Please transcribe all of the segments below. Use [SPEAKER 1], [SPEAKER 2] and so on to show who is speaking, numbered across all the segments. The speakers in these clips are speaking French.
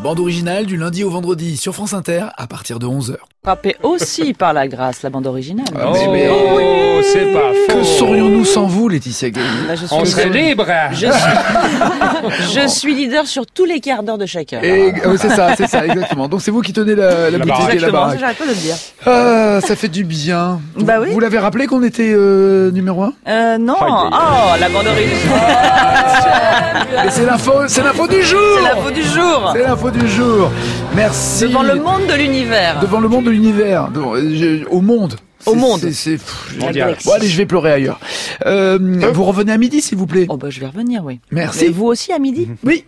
[SPEAKER 1] bande originale du lundi au vendredi sur France Inter à partir de 11h.
[SPEAKER 2] Frappé aussi par la grâce, la bande originale.
[SPEAKER 3] C'est pas faux.
[SPEAKER 1] Que serions-nous sans vous, Laetitia Guéry?
[SPEAKER 3] On serait libre.
[SPEAKER 2] Je suis leader sur tous les quarts d'heure de chacun.
[SPEAKER 1] C'est ça, exactement. Donc c'est vous qui tenez la boutique et la baraque.
[SPEAKER 2] J'arrête pas de le dire.
[SPEAKER 1] Ah, ça fait du bien.
[SPEAKER 2] Bah oui.
[SPEAKER 1] Vous l'avez rappelé qu'on était numéro 1?
[SPEAKER 2] Non. Oh, la bande originale.
[SPEAKER 1] Mais c'est l'info du jour.
[SPEAKER 2] C'est l'info du jour.
[SPEAKER 1] C'est l'info du jour. Merci.
[SPEAKER 2] Devant le monde de l'univers.
[SPEAKER 1] Devant le monde de l'univers. Au monde.
[SPEAKER 2] Au monde.
[SPEAKER 1] C'est
[SPEAKER 3] mondial.
[SPEAKER 1] Bon, allez, je vais pleurer ailleurs. Vous revenez à midi, s'il vous plaît.
[SPEAKER 2] Oh, bah, je vais revenir, oui.
[SPEAKER 1] Merci.
[SPEAKER 2] Et vous aussi à midi?
[SPEAKER 1] Oui.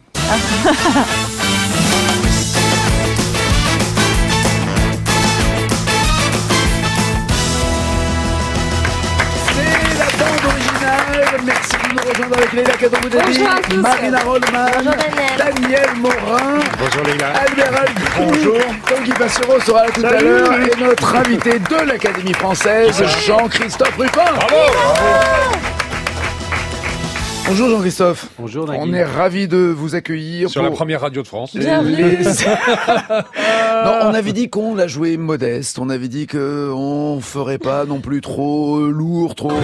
[SPEAKER 1] C'est la bande originale. Merci de nous rejoindre avec Leïla Kadroboudadi, Marina Rollman, Daniel Morin,
[SPEAKER 3] Bonjour Leïla.
[SPEAKER 1] Albert Albi. Bonjour. Tanguy Bassero sera là tout à l'heure. Et notre invité de l'Académie française, Jean-Christophe Ruffin.
[SPEAKER 3] Bravo.
[SPEAKER 1] Bonjour Jean-Christophe.
[SPEAKER 4] Bonjour Nagui.
[SPEAKER 1] On est ravis de vous accueillir.
[SPEAKER 3] Sur la première radio de France.
[SPEAKER 2] Bienvenue.
[SPEAKER 1] Non, on avait dit qu'on la jouait modeste. On avait dit qu'on ferait pas non plus trop lourd, trop...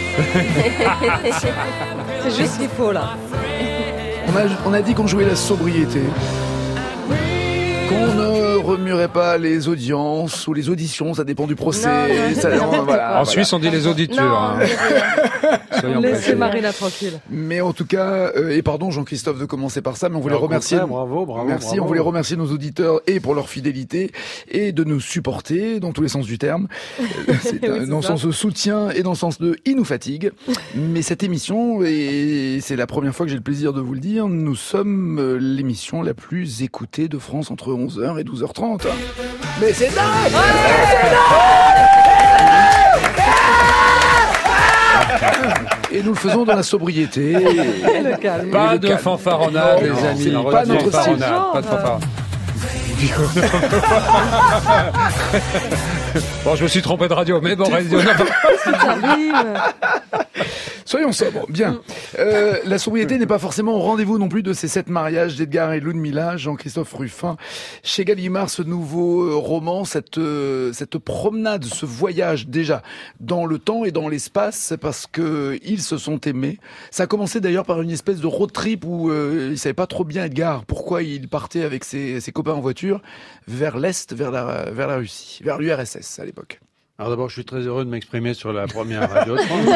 [SPEAKER 5] C'est juste ce qu'il faut là.
[SPEAKER 1] On a dit qu'on jouait la sobriété. Qu'on ne remuerait pas les audiences ou les auditions, ça dépend du procès.
[SPEAKER 3] En Suisse, on dit les auditeurs. Soyons
[SPEAKER 5] Laissez
[SPEAKER 3] précis.
[SPEAKER 5] Marina tranquille.
[SPEAKER 1] Mais en tout cas, et pardon Jean-Christophe de commencer par ça, mais on voulait
[SPEAKER 4] Au
[SPEAKER 1] remercier.
[SPEAKER 4] contraire, bravo.
[SPEAKER 1] Merci,
[SPEAKER 4] bravo.
[SPEAKER 1] on voulait remercier nos auditeurs et pour leur fidélité et de nous supporter dans tous les sens du terme. C'est
[SPEAKER 5] Oui,
[SPEAKER 1] dans le
[SPEAKER 5] ça.
[SPEAKER 1] sens de soutien et dans le sens de ils nous fatiguent. Mais cette émission, et c'est la première fois que j'ai le plaisir de vous le dire, nous sommes l'émission la plus écoutée de France entre 11h et 12h30. Mais c'est dingue! Et nous le faisons dans la sobriété.
[SPEAKER 5] Le calme.
[SPEAKER 3] Pas
[SPEAKER 1] le
[SPEAKER 3] de
[SPEAKER 1] calme.
[SPEAKER 3] fanfaronnade, les
[SPEAKER 1] Non,
[SPEAKER 3] amis.
[SPEAKER 1] c'est pas notre
[SPEAKER 3] fanfaronnade,
[SPEAKER 5] style.
[SPEAKER 3] pas de fanfaronnade. Bon, je me suis trompé de radio, mais bon, radio.
[SPEAKER 1] Soyons sobres, bien. La sobriété n'est pas forcément au rendez-vous non plus de ces 7 mariages d'Edgar et Ludmilla, Jean-Christophe Ruffin. Chez Gallimard, ce nouveau roman, cette promenade, ce voyage déjà dans le temps et dans l'espace, parce que ils se sont aimés. Ça a commencé d'ailleurs par une espèce de road trip où il savait pas trop bien Edgar pourquoi il partait avec ses copains en voiture vers l'Est, vers la Russie, vers l'URSS à l'époque.
[SPEAKER 4] Alors d'abord, je suis très heureux de m'exprimer sur la première radio de France.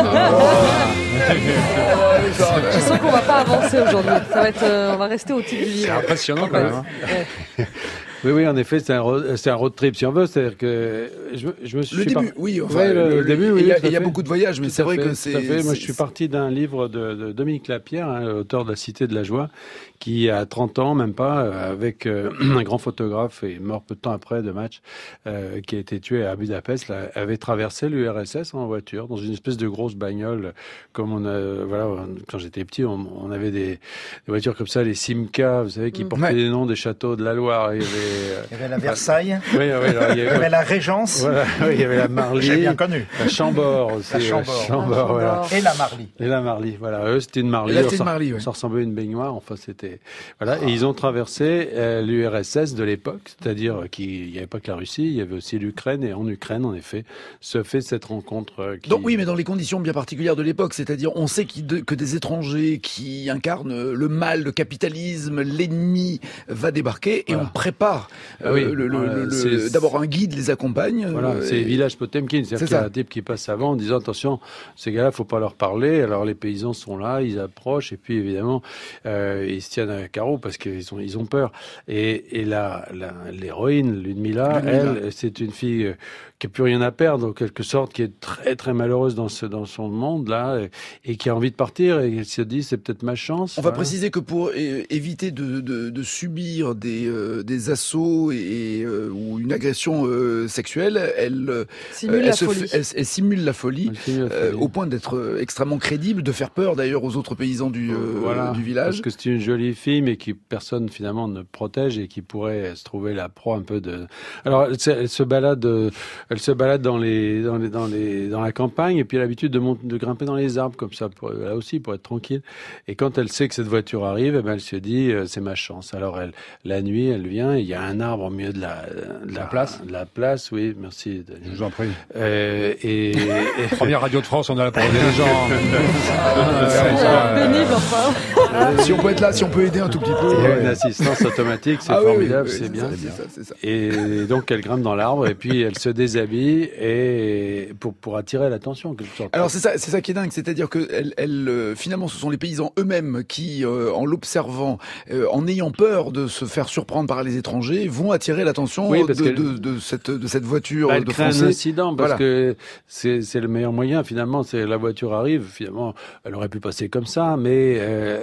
[SPEAKER 5] Je sens qu'on va pas avancer aujourd'hui. Ça va être, on va rester au titre du
[SPEAKER 3] C'est
[SPEAKER 5] livre.
[SPEAKER 3] impressionnant quand même.
[SPEAKER 4] Oui, en effet, c'est un road trip, si on veut. C'est-à-dire que je me suis...
[SPEAKER 1] Le début, oui. Enfin,
[SPEAKER 4] Ouais, le début, oui.
[SPEAKER 1] Il y a beaucoup de voyages, mais
[SPEAKER 4] Tout
[SPEAKER 1] c'est
[SPEAKER 4] à
[SPEAKER 1] vrai
[SPEAKER 4] fait,
[SPEAKER 1] que
[SPEAKER 4] tout
[SPEAKER 1] c'est...
[SPEAKER 4] à fait. Moi, je suis parti d'un livre de Dominique Lapierre, auteur de La Cité de la Joie, qui, à 30 ans, même pas, avec un grand photographe, et mort peu de temps après de match, qui a été tué à Budapest, là, avait traversé l'URSS en voiture, dans une espèce de grosse bagnole, comme quand j'étais petit, on avait des voitures comme ça, les Simca, vous savez, qui portaient les noms des châteaux de la Loire.
[SPEAKER 6] Il y avait la Versailles,
[SPEAKER 4] Oui, alors,
[SPEAKER 6] il y avait la Régence,
[SPEAKER 4] voilà, oui, il y avait la Marly,
[SPEAKER 6] j'ai bien connu,
[SPEAKER 4] la Chambord aussi.
[SPEAKER 6] La Chambord.
[SPEAKER 4] Voilà.
[SPEAKER 6] et la Marly.
[SPEAKER 4] Et la Marly, voilà. Eux, c'était une Marly.
[SPEAKER 1] Là, c'était une Marly, ouais.
[SPEAKER 4] Ça ressemblait à une baignoire. Enfin, c'était voilà. Et ils ont traversé l'URSS de l'époque, c'est-à-dire qu'il n'y avait pas que la Russie, il y avait aussi l'Ukraine. Et en Ukraine, en effet, se fait cette rencontre.
[SPEAKER 1] Donc oui, mais dans les conditions bien particulières de l'époque, c'est-à-dire on sait que des étrangers qui incarnent le mal, le capitalisme, l'ennemi va débarquer et on prépare. D'abord un guide les accompagne.
[SPEAKER 4] Voilà, c'est Village Potemkin, c'est-à-dire qu'il y a un type qui passe avant en disant attention, ces gars-là, faut pas leur parler. Alors les paysans sont là, ils approchent et puis évidemment ils se tiennent à carreau parce qu'ils ont peur. Et l'héroïne Ludmilla, elle, c'est une fille qui a plus rien à perdre, en quelque sorte, qui est très très malheureuse dans son monde là et qui a envie de partir et elle se dit c'est peut-être ma chance.
[SPEAKER 1] On va préciser que pour éviter de subir des assauts assaut ou une agression sexuelle, elle simule la folie au point d'être extrêmement crédible, de faire peur d'ailleurs aux autres paysans du village.
[SPEAKER 4] Parce que c'est une jolie fille, mais qui personne finalement ne protège et qui pourrait se trouver la proie un peu de. Alors elle se balade dans la campagne et puis elle a l'habitude de grimper dans les arbres comme ça, là aussi pour être tranquille. Et quand elle sait que cette voiture arrive, elle se dit c'est ma chance. Alors la nuit, elle vient, il y a un arbre au milieu de la place. De la place, oui, merci.
[SPEAKER 3] Je vous en prie.
[SPEAKER 4] Et
[SPEAKER 3] première radio de France, on a la parole des gens.
[SPEAKER 5] Pénible, enfin.
[SPEAKER 1] Si on peut être là, si on peut aider un tout petit peu.
[SPEAKER 4] Il y a une assistance automatique, c'est formidable, c'est bien.
[SPEAKER 1] C'est ça.
[SPEAKER 4] Et donc elle grimpe dans l'arbre et puis elle se déshabille et pour attirer l'attention en quelque sorte.
[SPEAKER 1] Alors c'est ça qui est dingue, c'est-à-dire que finalement ce sont les paysans eux-mêmes qui, en l'observant, en ayant peur de se faire surprendre par les étrangers, vont attirer l'attention de cette voiture
[SPEAKER 4] elle
[SPEAKER 1] de
[SPEAKER 4] crée
[SPEAKER 1] Français.
[SPEAKER 4] un incident parce que c'est le meilleur moyen finalement. C'est la voiture arrive, finalement, elle aurait pu passer comme ça, mais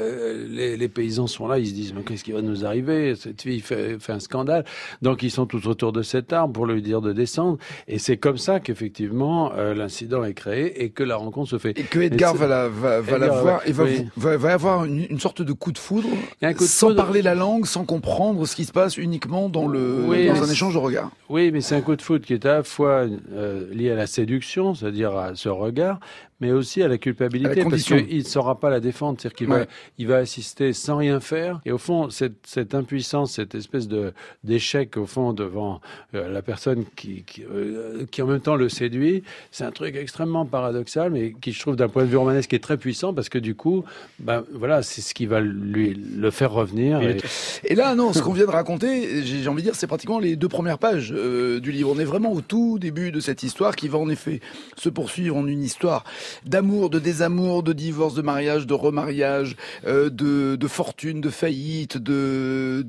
[SPEAKER 4] les paysans sont là, ils se disent mais qu'est-ce qui va nous arriver? Cette fille fait un scandale. Donc ils sont tous autour de cet arbre pour lui dire de descendre. Et c'est comme ça qu'effectivement l'incident est créé et que la rencontre se fait.
[SPEAKER 1] Et que Edgar va la voir et va avoir une sorte de coup de foudre, sans parler la langue, sans comprendre ce qui se passe, uniquement dans un échange de regards.
[SPEAKER 4] Oui, mais c'est un coup de foudre qui est à la fois lié à la séduction, c'est-à-dire à ce regard, mais aussi à la culpabilité, parce qu'il ne saura pas la défendre, c'est-à-dire qu'il va assister sans rien faire, et au fond, cette impuissance, cette espèce d'échec, au fond, devant la personne qui en même temps le séduit, c'est un truc extrêmement paradoxal, mais qui, je trouve, d'un point de vue romanesque, est très puissant, parce que du coup, c'est ce qui va le faire revenir.
[SPEAKER 1] Et là, non, ce qu'on vient de raconter, j'ai envie de dire, c'est pratiquement les 2 premières pages du livre. On est vraiment au tout début de cette histoire qui va en effet se poursuivre en une histoire d'amour, de désamour, de divorce, de mariage, de remariage, de fortune, de faillite, de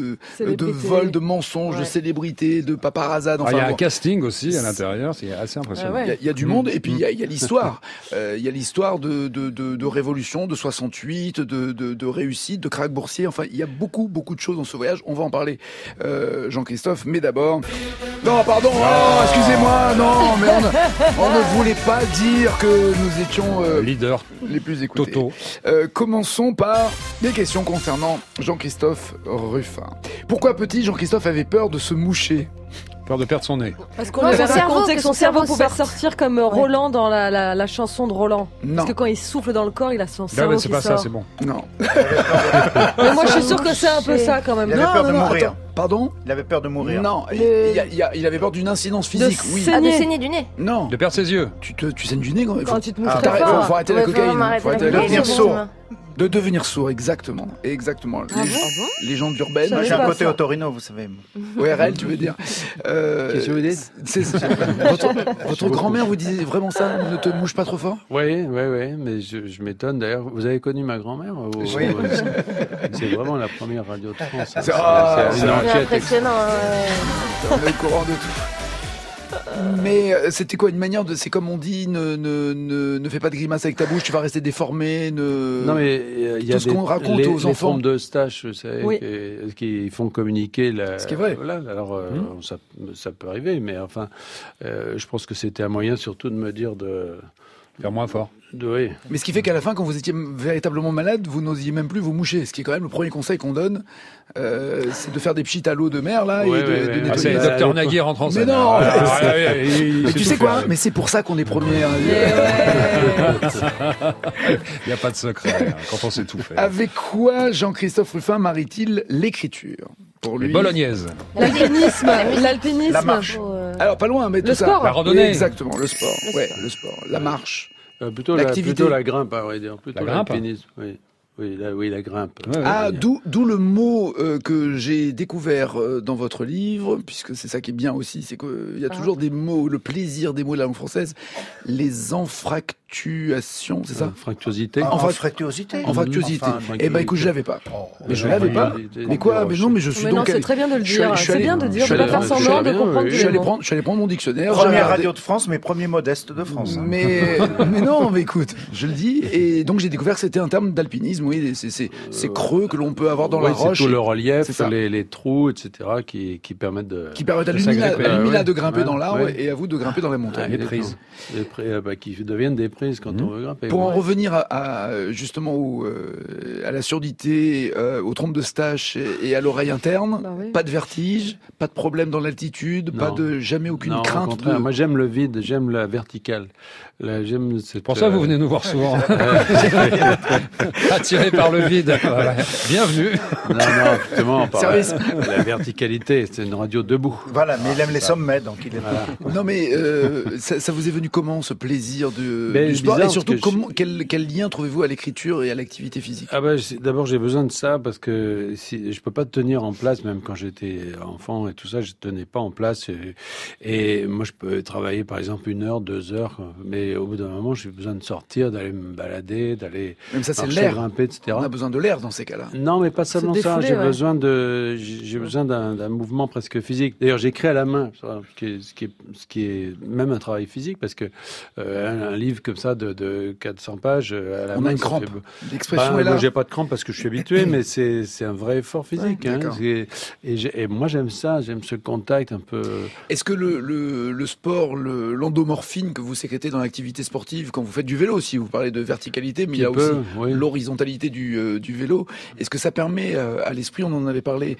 [SPEAKER 1] vol, de mensonge, de célébrité, de paparazade. Enfin,
[SPEAKER 3] il y a un casting aussi à l'intérieur, c'est assez impressionnant.
[SPEAKER 1] Il y a du monde et puis il y a l'histoire. Il y a l'histoire de révolution, de 68, de réussite, de krach boursier. Enfin, il y a beaucoup de choses dans ce voyage. On va en parler, Jean-Christophe. Mais d'abord... Non, pardon, excusez-moi, non, mais on ne voulait pas dire que nous étions
[SPEAKER 3] leader
[SPEAKER 1] les plus écoutés.
[SPEAKER 3] Toto.
[SPEAKER 1] Commençons par des questions concernant Jean-Christophe Ruffin. Pourquoi petit, Jean-Christophe avait peur de se moucher?
[SPEAKER 3] Peur de perdre son nez.
[SPEAKER 5] Parce qu'on avait raconté que son cerveau pouvait sortir comme Roland dans la chanson de Roland.
[SPEAKER 1] Non.
[SPEAKER 5] Parce que quand il souffle dans le corps, il a son cerveau qui sort.
[SPEAKER 3] C'est pas ça, c'est bon.
[SPEAKER 1] Non.
[SPEAKER 5] Mais moi, je suis sûre que c'est un peu ça quand même.
[SPEAKER 6] Il avait peur de mourir.
[SPEAKER 1] Attends, pardon?
[SPEAKER 6] Il avait peur de mourir.
[SPEAKER 1] Non, il avait peur d'une incidence physique, oui.
[SPEAKER 5] Saigner.
[SPEAKER 7] De saigner du nez.
[SPEAKER 1] Non.
[SPEAKER 3] De perdre ses yeux.
[SPEAKER 1] Tu saignes du nez
[SPEAKER 5] quand tu te mouches très
[SPEAKER 1] faut
[SPEAKER 5] fort.
[SPEAKER 1] arrêter la cocaïne. Faut arrêter la
[SPEAKER 6] devenir
[SPEAKER 1] cocaïne.
[SPEAKER 6] sourd.
[SPEAKER 1] De devenir sourd, exactement. Légendes urbaines.
[SPEAKER 5] Ça,
[SPEAKER 6] J'ai un côté Otorino, vous savez.
[SPEAKER 1] ORL, tu veux dire.
[SPEAKER 4] Qu'est-ce que vous dites?
[SPEAKER 1] Votre grand-mère vous disait vraiment ça? Ne te mouche pas trop fort?
[SPEAKER 4] Oui, mais je m'étonne d'ailleurs. Vous avez connu ma grand-mère?
[SPEAKER 6] Oui.
[SPEAKER 4] C'est vraiment la première radio de France.
[SPEAKER 1] C'est
[SPEAKER 5] impressionnant.
[SPEAKER 1] On est au courant de tout. Mais c'était quoi une manière de... C'est comme on dit, ne fais pas de grimace avec ta bouche, tu vas rester déformé.
[SPEAKER 4] Non mais il y a
[SPEAKER 1] tout ce qu'on raconte aux enfants.
[SPEAKER 4] Les formes de Eustache, vous savez, qui font communiquer
[SPEAKER 1] ce qui est vrai.
[SPEAKER 4] Voilà, alors ça peut arriver, mais enfin, je pense que c'était un moyen surtout de me dire de
[SPEAKER 3] faire moins fort.
[SPEAKER 4] Oui.
[SPEAKER 1] Mais ce qui fait qu'à la fin, quand vous étiez véritablement malade, vous n'osiez même plus vous moucher. Ce qui est quand même le premier conseil qu'on donne, c'est de faire des pchits à l'eau de mer là et de nettoyer.
[SPEAKER 3] C'est le docteur Nagui rentre en scène.
[SPEAKER 1] Mais non.
[SPEAKER 3] Mais
[SPEAKER 1] tu sais quoi? Mais c'est pour ça qu'on est premier.
[SPEAKER 3] Il n'y a pas de secret quand on sait tout faire.
[SPEAKER 1] Avec quoi Jean-Christophe Ruffin marie-t-il l'écriture? Pour lui,
[SPEAKER 3] bolognaise.
[SPEAKER 5] L'alpinisme.
[SPEAKER 6] La marche.
[SPEAKER 1] Alors pas loin, mais tout ça.
[SPEAKER 5] Sport.
[SPEAKER 3] La randonnée.
[SPEAKER 1] Oui, exactement, le sport. Le sport, la marche.
[SPEAKER 4] Plutôt la grimpe, à vrai dire. Plutôt
[SPEAKER 3] la grimpe.
[SPEAKER 4] L'alpinisme, oui. Oui, la grimpe.
[SPEAKER 1] D'où le mot que j'ai découvert dans votre livre, puisque c'est ça qui est bien aussi, c'est qu'il y a toujours des mots, le plaisir des mots de la langue française, les enfractuations. fructuation, c'est ça?
[SPEAKER 4] Fructuosité.
[SPEAKER 6] En fructuosité.
[SPEAKER 1] En fructuosité. Eh ben, écoute, je l'avais pas. Mais je
[SPEAKER 4] Ouais,
[SPEAKER 1] l'avais pas. Mais quoi? Mais non, mais je suis
[SPEAKER 5] Mais
[SPEAKER 1] donc
[SPEAKER 5] non, c'est
[SPEAKER 1] allé-
[SPEAKER 5] très bien de le
[SPEAKER 1] je suis
[SPEAKER 5] dire.
[SPEAKER 1] allé- je suis
[SPEAKER 5] C'est
[SPEAKER 1] allé-
[SPEAKER 5] bien de
[SPEAKER 1] je
[SPEAKER 5] dire,
[SPEAKER 1] suis
[SPEAKER 5] de pas
[SPEAKER 1] allé-
[SPEAKER 5] faire
[SPEAKER 1] je
[SPEAKER 5] semblant
[SPEAKER 1] suis
[SPEAKER 5] de
[SPEAKER 1] allé-
[SPEAKER 5] comprendre
[SPEAKER 1] Je
[SPEAKER 5] tous
[SPEAKER 1] suis
[SPEAKER 5] les
[SPEAKER 1] allé
[SPEAKER 5] mots.
[SPEAKER 1] prendre mon dictionnaire. j'ai
[SPEAKER 6] Première
[SPEAKER 1] regardé.
[SPEAKER 6] radio de France, mais premier modeste de France. hein.
[SPEAKER 1] Mais non, mais écoute, je le dis. Et donc j'ai découvert que c'était un terme d'alpinisme. Oui, c'est creux que l'on peut avoir dans la roche.
[SPEAKER 4] C'est tout le relief,
[SPEAKER 1] C'est ça.
[SPEAKER 4] les trous, etc., qui permettent de.
[SPEAKER 1] Qui permettent à
[SPEAKER 4] de
[SPEAKER 1] Lumina
[SPEAKER 4] s'agripper.
[SPEAKER 1] de grimper
[SPEAKER 4] Ouais,
[SPEAKER 1] dans l'arbre
[SPEAKER 4] ouais.
[SPEAKER 1] et à vous de grimper dans la montagne.
[SPEAKER 4] Les prises. Qui deviennent des prises quand on veut grimper.
[SPEAKER 1] Pour en
[SPEAKER 4] Ouais.
[SPEAKER 1] revenir justement à la surdité, aux trompes de Stache et à l'oreille interne,
[SPEAKER 5] Bah oui.
[SPEAKER 1] pas de vertige, pas de problème dans l'altitude,
[SPEAKER 4] Non.
[SPEAKER 1] pas de jamais aucune
[SPEAKER 4] Non, au
[SPEAKER 1] crainte
[SPEAKER 4] contraire,
[SPEAKER 1] de...
[SPEAKER 4] moi j'aime le vide, j'aime la verticale. J'aime cette,
[SPEAKER 3] Pour ça, vous venez nous voir souvent. Attiré par le vide. Voilà. Bienvenue.
[SPEAKER 4] Non, justement, par
[SPEAKER 1] Service.
[SPEAKER 4] la verticalité, c'est une radio debout.
[SPEAKER 6] Voilà, mais il aime les sommets, donc il est
[SPEAKER 1] Non mais ça vous est venu comment ce plaisir du
[SPEAKER 4] Ben,
[SPEAKER 1] sport
[SPEAKER 4] bizarre,
[SPEAKER 1] et surtout
[SPEAKER 4] parce que
[SPEAKER 1] quel lien trouvez-vous à l'écriture et à l'activité physique?
[SPEAKER 4] D'abord j'ai besoin de ça parce que si je peux pas tenir en place, même quand j'étais enfant et tout ça, je tenais pas en place. Et moi je peux travailler par exemple 1 heure, 2 heures, mais au bout d'un moment j'ai besoin de sortir, d'aller me balader, d'aller
[SPEAKER 1] Même ça c'est
[SPEAKER 4] marcher,
[SPEAKER 1] l'air.
[SPEAKER 4] grimper, etc.
[SPEAKER 1] On a besoin de l'air dans ces cas-là.
[SPEAKER 4] Non, mais pas seulement ça.
[SPEAKER 5] défouler,
[SPEAKER 4] J'ai
[SPEAKER 5] ouais.
[SPEAKER 4] besoin d'un mouvement presque physique. D'ailleurs, j'écris à la main, ce qui est même un travail physique, parce que un livre comme ça de 400 pages à la
[SPEAKER 1] On
[SPEAKER 4] main,
[SPEAKER 1] a une
[SPEAKER 4] ça
[SPEAKER 1] crampe.
[SPEAKER 4] fait-
[SPEAKER 1] L'expression
[SPEAKER 4] Bah,
[SPEAKER 1] est là.
[SPEAKER 4] moi, j'ai pas de crampe parce que je suis habitué, mais c'est un vrai effort physique.
[SPEAKER 1] Ouais,
[SPEAKER 4] hein.
[SPEAKER 1] d'accord.
[SPEAKER 4] Et moi, j'aime ça, j'aime ce contact un peu.
[SPEAKER 1] Est-ce que le sport, l'endomorphine que vous sécrétez dans l'activité sportive, quand vous faites du vélo aussi, vous parlez de verticalité, mais il y a
[SPEAKER 4] Petit peu,
[SPEAKER 1] aussi
[SPEAKER 4] oui.
[SPEAKER 1] l'horizontalité du vélo. Est-ce que ça permet à l'esprit, on en avait parlé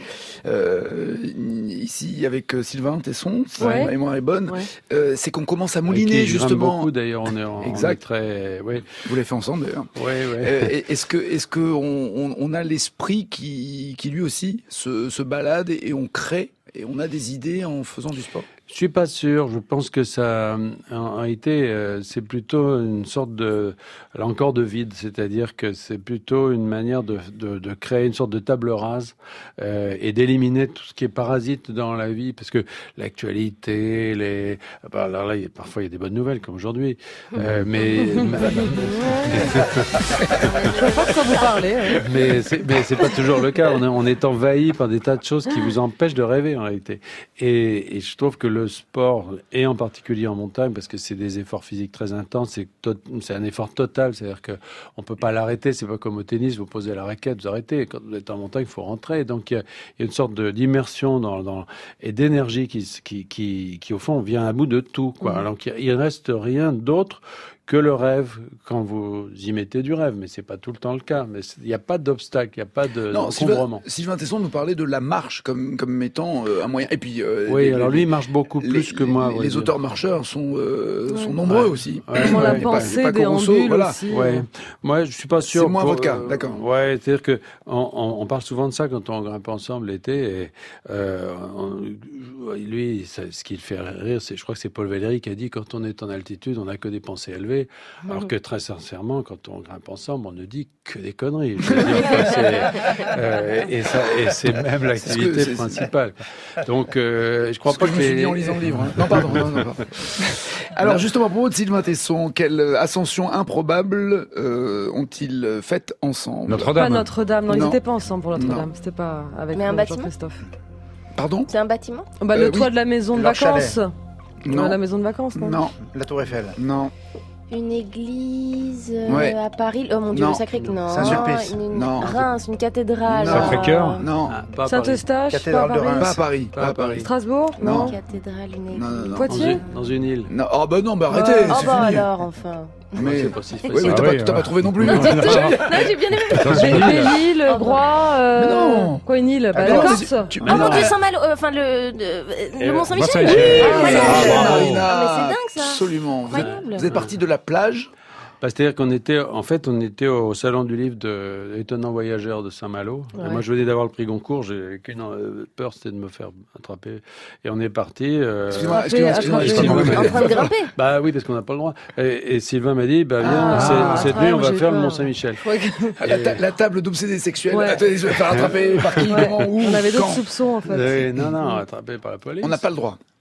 [SPEAKER 1] ici avec Sylvain Tesson, si
[SPEAKER 5] Ouais.
[SPEAKER 1] ma mémoire est bonne,
[SPEAKER 5] Ouais.
[SPEAKER 1] c'est qu'on commence à
[SPEAKER 4] Avec
[SPEAKER 1] mouliner
[SPEAKER 4] qui je grimpe
[SPEAKER 1] justement.
[SPEAKER 4] beaucoup, d'ailleurs, on est
[SPEAKER 1] Exact.
[SPEAKER 4] très. Oui,
[SPEAKER 1] Vous l'avez fait ensemble d'ailleurs.
[SPEAKER 4] ouais.
[SPEAKER 1] Est-ce que on a l'esprit qui lui aussi se balade et on crée et on a des idées en faisant du sport?
[SPEAKER 4] Je suis pas sûr. Je pense que ça, en réalité, c'est plutôt une sorte là encore, de vide. C'est-à-dire que c'est plutôt une manière de créer une sorte de table rase et d'éliminer tout ce qui est parasite dans la vie, parce que l'actualité, alors là, parfois il y a des bonnes nouvelles comme aujourd'hui, mais
[SPEAKER 5] Je sais pas de quoi vous parlez.
[SPEAKER 4] mais c'est pas toujours le cas. On est envahi par des tas de choses qui vous empêchent de rêver en réalité. Et je trouve que le sport, et en particulier en montagne, parce que c'est des efforts physiques très intenses, c'est un effort total. C'est-à-dire que on peut pas l'arrêter. C'est pas comme au tennis, vous posez la raquette, vous arrêtez. Quand vous êtes en montagne, il faut rentrer. Donc il y a une sorte d'immersion et d'énergie qui au fond vient à bout de tout, quoi. Donc il reste rien d'autre que le rêve quand vous y mettez du rêve, mais c'est pas tout le temps le cas. Mais il n'y a pas d'obstacle, il n'y a pas d'encombrement.
[SPEAKER 1] Sylvain Tesson nous parlait de la marche comme étant un moyen. Et puis
[SPEAKER 4] Oui, alors lui il marche beaucoup plus que moi.
[SPEAKER 1] Les auteurs marcheurs sont nombreux aussi.
[SPEAKER 5] Comment la pensée déambule aussi.
[SPEAKER 4] Ouais. Moi, je suis pas sûr.
[SPEAKER 1] C'est moins votre cas, d'accord.
[SPEAKER 4] Ouais, c'est-à-dire que on parle souvent de ça quand on grimpe ensemble l'été. Et lui, ce qui le fait rire, je crois que c'est Paul Valéry qui a dit, quand on est en altitude, on n'a que des pensées élevées. Alors que très sincèrement, quand on grimpe ensemble, on ne dit que des conneries. Je veux dire, et c'est même l'activité principale. Donc, je crois pas
[SPEAKER 1] que je me suis dit en lisant le livre. Hein. Non, pardon. Alors, justement, pour vous de Sylvain Tesson, quelle ascension improbable ont-ils faite ensemble?
[SPEAKER 3] Notre-Dame.
[SPEAKER 5] Pas Notre-Dame, non, ils
[SPEAKER 1] Non.
[SPEAKER 5] n'étaient pas ensemble pour Notre-Dame.
[SPEAKER 1] Non.
[SPEAKER 5] C'était pas avec
[SPEAKER 7] Mais un bâtiment
[SPEAKER 5] Jean-Christophe.
[SPEAKER 1] Pardon?
[SPEAKER 7] C'est un bâtiment?
[SPEAKER 5] Le
[SPEAKER 1] oui.
[SPEAKER 5] toit de la maison de
[SPEAKER 6] Leur
[SPEAKER 5] vacances.
[SPEAKER 1] Non.
[SPEAKER 5] La maison de vacances, non?
[SPEAKER 1] Non.
[SPEAKER 6] La Tour Eiffel.
[SPEAKER 1] Non.
[SPEAKER 7] Une église
[SPEAKER 1] Ouais.
[SPEAKER 7] à Paris. Oh mon Dieu,
[SPEAKER 1] Non.
[SPEAKER 7] le Sacré-Cœur. Non.
[SPEAKER 6] Saint-Sulpice.
[SPEAKER 1] Non.
[SPEAKER 7] Reims, une cathédrale.
[SPEAKER 1] Non.
[SPEAKER 3] Sacré-Cœur.
[SPEAKER 1] Non.
[SPEAKER 4] pas à Paris.
[SPEAKER 5] Saint-Eustache, pas à
[SPEAKER 6] Cathédrale de
[SPEAKER 5] Paris.
[SPEAKER 6] Reims.
[SPEAKER 1] Pas à Paris.
[SPEAKER 4] Pas à Paris.
[SPEAKER 5] Strasbourg?
[SPEAKER 1] Non.
[SPEAKER 7] Une cathédrale, une église.
[SPEAKER 1] Non.
[SPEAKER 5] Poitiers?
[SPEAKER 4] Dans une île.
[SPEAKER 1] Non. Oh, bah non, bah arrêtez,
[SPEAKER 7] Oh
[SPEAKER 1] c'est
[SPEAKER 7] bah
[SPEAKER 1] fini.
[SPEAKER 7] alors, enfin.
[SPEAKER 1] Mais...
[SPEAKER 4] C'est pas si facile.
[SPEAKER 1] Oui, mais
[SPEAKER 3] Ah
[SPEAKER 1] t'as
[SPEAKER 3] oui,
[SPEAKER 1] pas trouvé non plus.
[SPEAKER 7] Non, du tout. Non, j'ai bien aimé.
[SPEAKER 5] Belle-Île, Groix,
[SPEAKER 1] Mais non.
[SPEAKER 5] quoi une île?
[SPEAKER 1] Ah,
[SPEAKER 5] La
[SPEAKER 1] non,
[SPEAKER 5] Corse?
[SPEAKER 1] tu-
[SPEAKER 7] Oh mon
[SPEAKER 1] non.
[SPEAKER 7] Dieu, Saint-Malo. Enfin, le Mont-Saint-Michel.
[SPEAKER 3] Mont-Saint-Michel.
[SPEAKER 7] Ah, voilà.
[SPEAKER 1] Marina.
[SPEAKER 7] Ah, mais c'est dingue, ça.
[SPEAKER 1] Absolument.
[SPEAKER 7] Incroyable.
[SPEAKER 1] Vous êtes parti de la plage.
[SPEAKER 4] C'est-à-dire qu'on était au salon du livre de Étonnant Voyageur de Saint-Malo.
[SPEAKER 5] Ouais.
[SPEAKER 4] Et moi, je venais d'avoir le prix Goncourt. J'ai qu'une peur, c'était de me faire attraper. Et on est parti.
[SPEAKER 1] Excusez-moi,
[SPEAKER 5] attrapé.
[SPEAKER 1] j'ai pas compris.
[SPEAKER 7] En train de grimper.
[SPEAKER 4] Bah oui, parce qu'on n'a pas le droit. Et Sylvain m'a dit, bah viens,
[SPEAKER 5] Ah,
[SPEAKER 4] cette nuit, on va
[SPEAKER 5] j'ai
[SPEAKER 4] faire le
[SPEAKER 5] peur.
[SPEAKER 4] Mont-Saint-Michel.
[SPEAKER 1] La table d'obsédés sexuels.
[SPEAKER 5] Ouais.
[SPEAKER 1] Attendez, je vais faire attraper par qui,
[SPEAKER 5] Ouais.
[SPEAKER 1] comment, où,
[SPEAKER 5] On avait d'autres
[SPEAKER 1] quand.
[SPEAKER 5] soupçons, en fait.
[SPEAKER 4] Non, attrapé par la police.
[SPEAKER 1] On n'a pas le droit.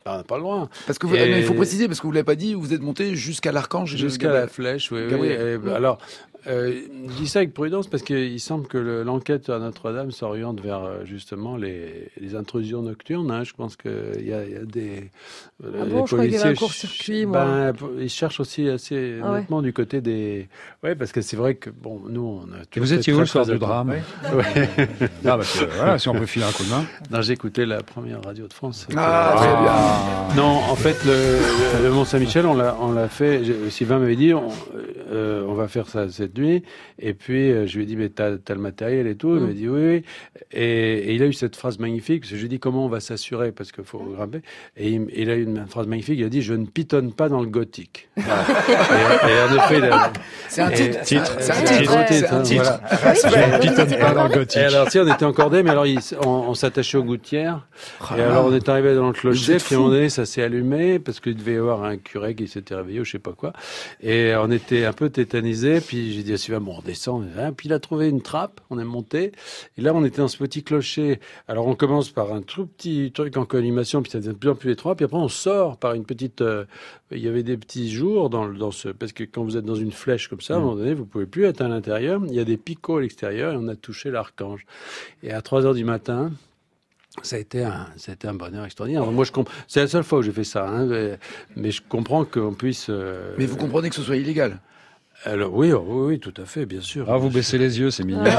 [SPEAKER 4] on n'a pas le droit.
[SPEAKER 1] Parce que il faut préciser, parce que vous l'avez pas dit, vous êtes monté jusqu'à l'Archange.
[SPEAKER 4] Jusqu'à la Flèche, oui. Alors, je dis ça avec prudence parce qu'il semble que l'enquête à Notre-Dame s'oriente vers justement les intrusions nocturnes. Hein. Je pense qu'il y a des
[SPEAKER 5] je crois qu'il y avait un court-circuit, moi.
[SPEAKER 4] Ils cherchent aussi assez nettement du côté des... Oui, parce que c'est vrai que, bon, nous, on a...
[SPEAKER 3] Et vous étiez où le soir du drame?
[SPEAKER 4] Ouais.
[SPEAKER 3] Non, parce que, voilà, si on peut filer un coup de main.
[SPEAKER 4] Non, j'écoutais la première radio de France.
[SPEAKER 1] Très bien.
[SPEAKER 4] Non, en fait, le Mont-Saint-Michel, on l'a fait. Sylvain m'avait dit, on va faire ça cette nuit. Et puis, je lui ai dit, mais t'as le matériel et tout. Il m'a dit, oui. Et il a eu cette phrase magnifique. Parce que je lui ai dit, comment on va s'assurer? Parce qu'il faut grimper. Et il a eu une phrase magnifique. Il a dit, je ne pitonne pas dans le gothique. Voilà. et en effet,
[SPEAKER 1] c'est un titre.
[SPEAKER 4] C'est un titre.
[SPEAKER 3] Je ne pitonne pas dans le gothique.
[SPEAKER 4] Et alors, on était encordés, mais alors, on s'attachait aux gouttières. Et alors, on est arrivé dans le clocher. Puis à un moment donné, ça s'est allumé parce qu'il devait y avoir un curé qui s'était réveillé ou je sais pas quoi. Et on était un peu tétanisés. Puis j'ai dit à Sylvain, bon, on descend. Puis il a trouvé une trappe. On est monté. Et là, on était dans ce petit clocher. Alors, on commence par un tout petit truc en collimation. Puis ça devient de plus en plus étroit. Puis après, on sort par une petite... il y avait des petits jours dans ce... Parce que quand vous êtes dans une flèche comme ça, à un moment donné, vous pouvez plus être à l'intérieur. Il y a des picots à l'extérieur et on a touché l'Archange. Et à 3h du matin... Ça a été un bonheur extraordinaire. Moi, c'est la seule fois où j'ai fait ça, hein, mais je comprends qu'on puisse.
[SPEAKER 1] Mais vous comprenez que ce soit illégal.
[SPEAKER 4] Alors oui, tout à fait, bien sûr.
[SPEAKER 3] Ah, vous baissez les yeux, c'est mignon.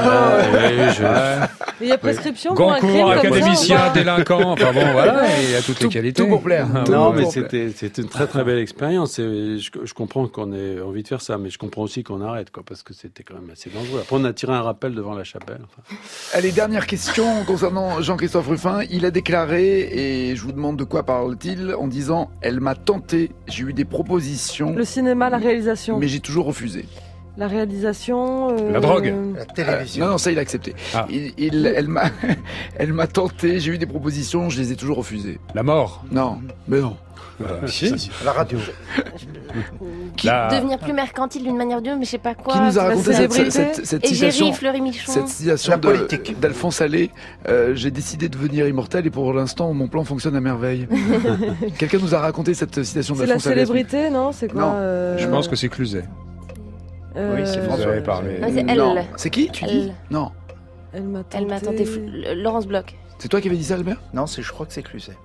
[SPEAKER 5] Il y a prescription pour un crime
[SPEAKER 3] Goncourt,
[SPEAKER 5] comme
[SPEAKER 3] académicien,
[SPEAKER 5] ça,
[SPEAKER 3] délinquant. Enfin bon, voilà, il y a toutes les qualités.
[SPEAKER 1] Tout pour plaire.
[SPEAKER 4] Non, mais c'était une très très belle expérience. Je comprends qu'on ait envie de faire ça, mais je comprends aussi qu'on arrête, quoi, parce que c'était quand même assez dangereux. Après, on a tiré un rappel devant la chapelle. Enfin.
[SPEAKER 1] Allez, dernière question concernant Jean-Christophe Rufin. Il a déclaré, et je vous demande de quoi parle-t-il, en disant « Elle m'a tenté, j'ai eu des propositions. »
[SPEAKER 5] Le cinéma, la réalisation.
[SPEAKER 1] Mais j'ai toujours refusé.
[SPEAKER 5] La réalisation...
[SPEAKER 3] La drogue.
[SPEAKER 6] La télévision.
[SPEAKER 1] Non, ça, il a accepté.
[SPEAKER 3] Ah.
[SPEAKER 1] Elle m'a tenté, j'ai eu des propositions, je les ai toujours refusées.
[SPEAKER 3] La mort.
[SPEAKER 1] Non, mais non.
[SPEAKER 3] Si.
[SPEAKER 6] La radio.
[SPEAKER 7] Devenir plus mercantile d'une manière ou d'une autre, mais je sais pas quoi.
[SPEAKER 1] Qui nous a raconté cette
[SPEAKER 7] Égérie,
[SPEAKER 1] citation,
[SPEAKER 7] Fleury Michon.
[SPEAKER 1] cette citation d'Alphonse Allais? J'ai décidé de devenir immortel et pour l'instant, mon plan fonctionne à merveille. Quelqu'un nous a raconté cette citation
[SPEAKER 5] C'est la
[SPEAKER 1] d'Alphonse Allais.
[SPEAKER 5] célébrité, non? C'est quoi?
[SPEAKER 1] Non.
[SPEAKER 3] Je pense que c'est Cluzet.
[SPEAKER 6] Oui, c'est
[SPEAKER 3] Vous
[SPEAKER 6] François.
[SPEAKER 3] avez parlé.
[SPEAKER 7] Non, c'est elle.
[SPEAKER 1] Non. C'est qui, tu dis? Non.
[SPEAKER 5] Elle m'a
[SPEAKER 7] tenté. Laurence Bloch.
[SPEAKER 1] C'est toi qui avais dit ça, Albert?
[SPEAKER 6] Non, je crois que c'est Cluzet.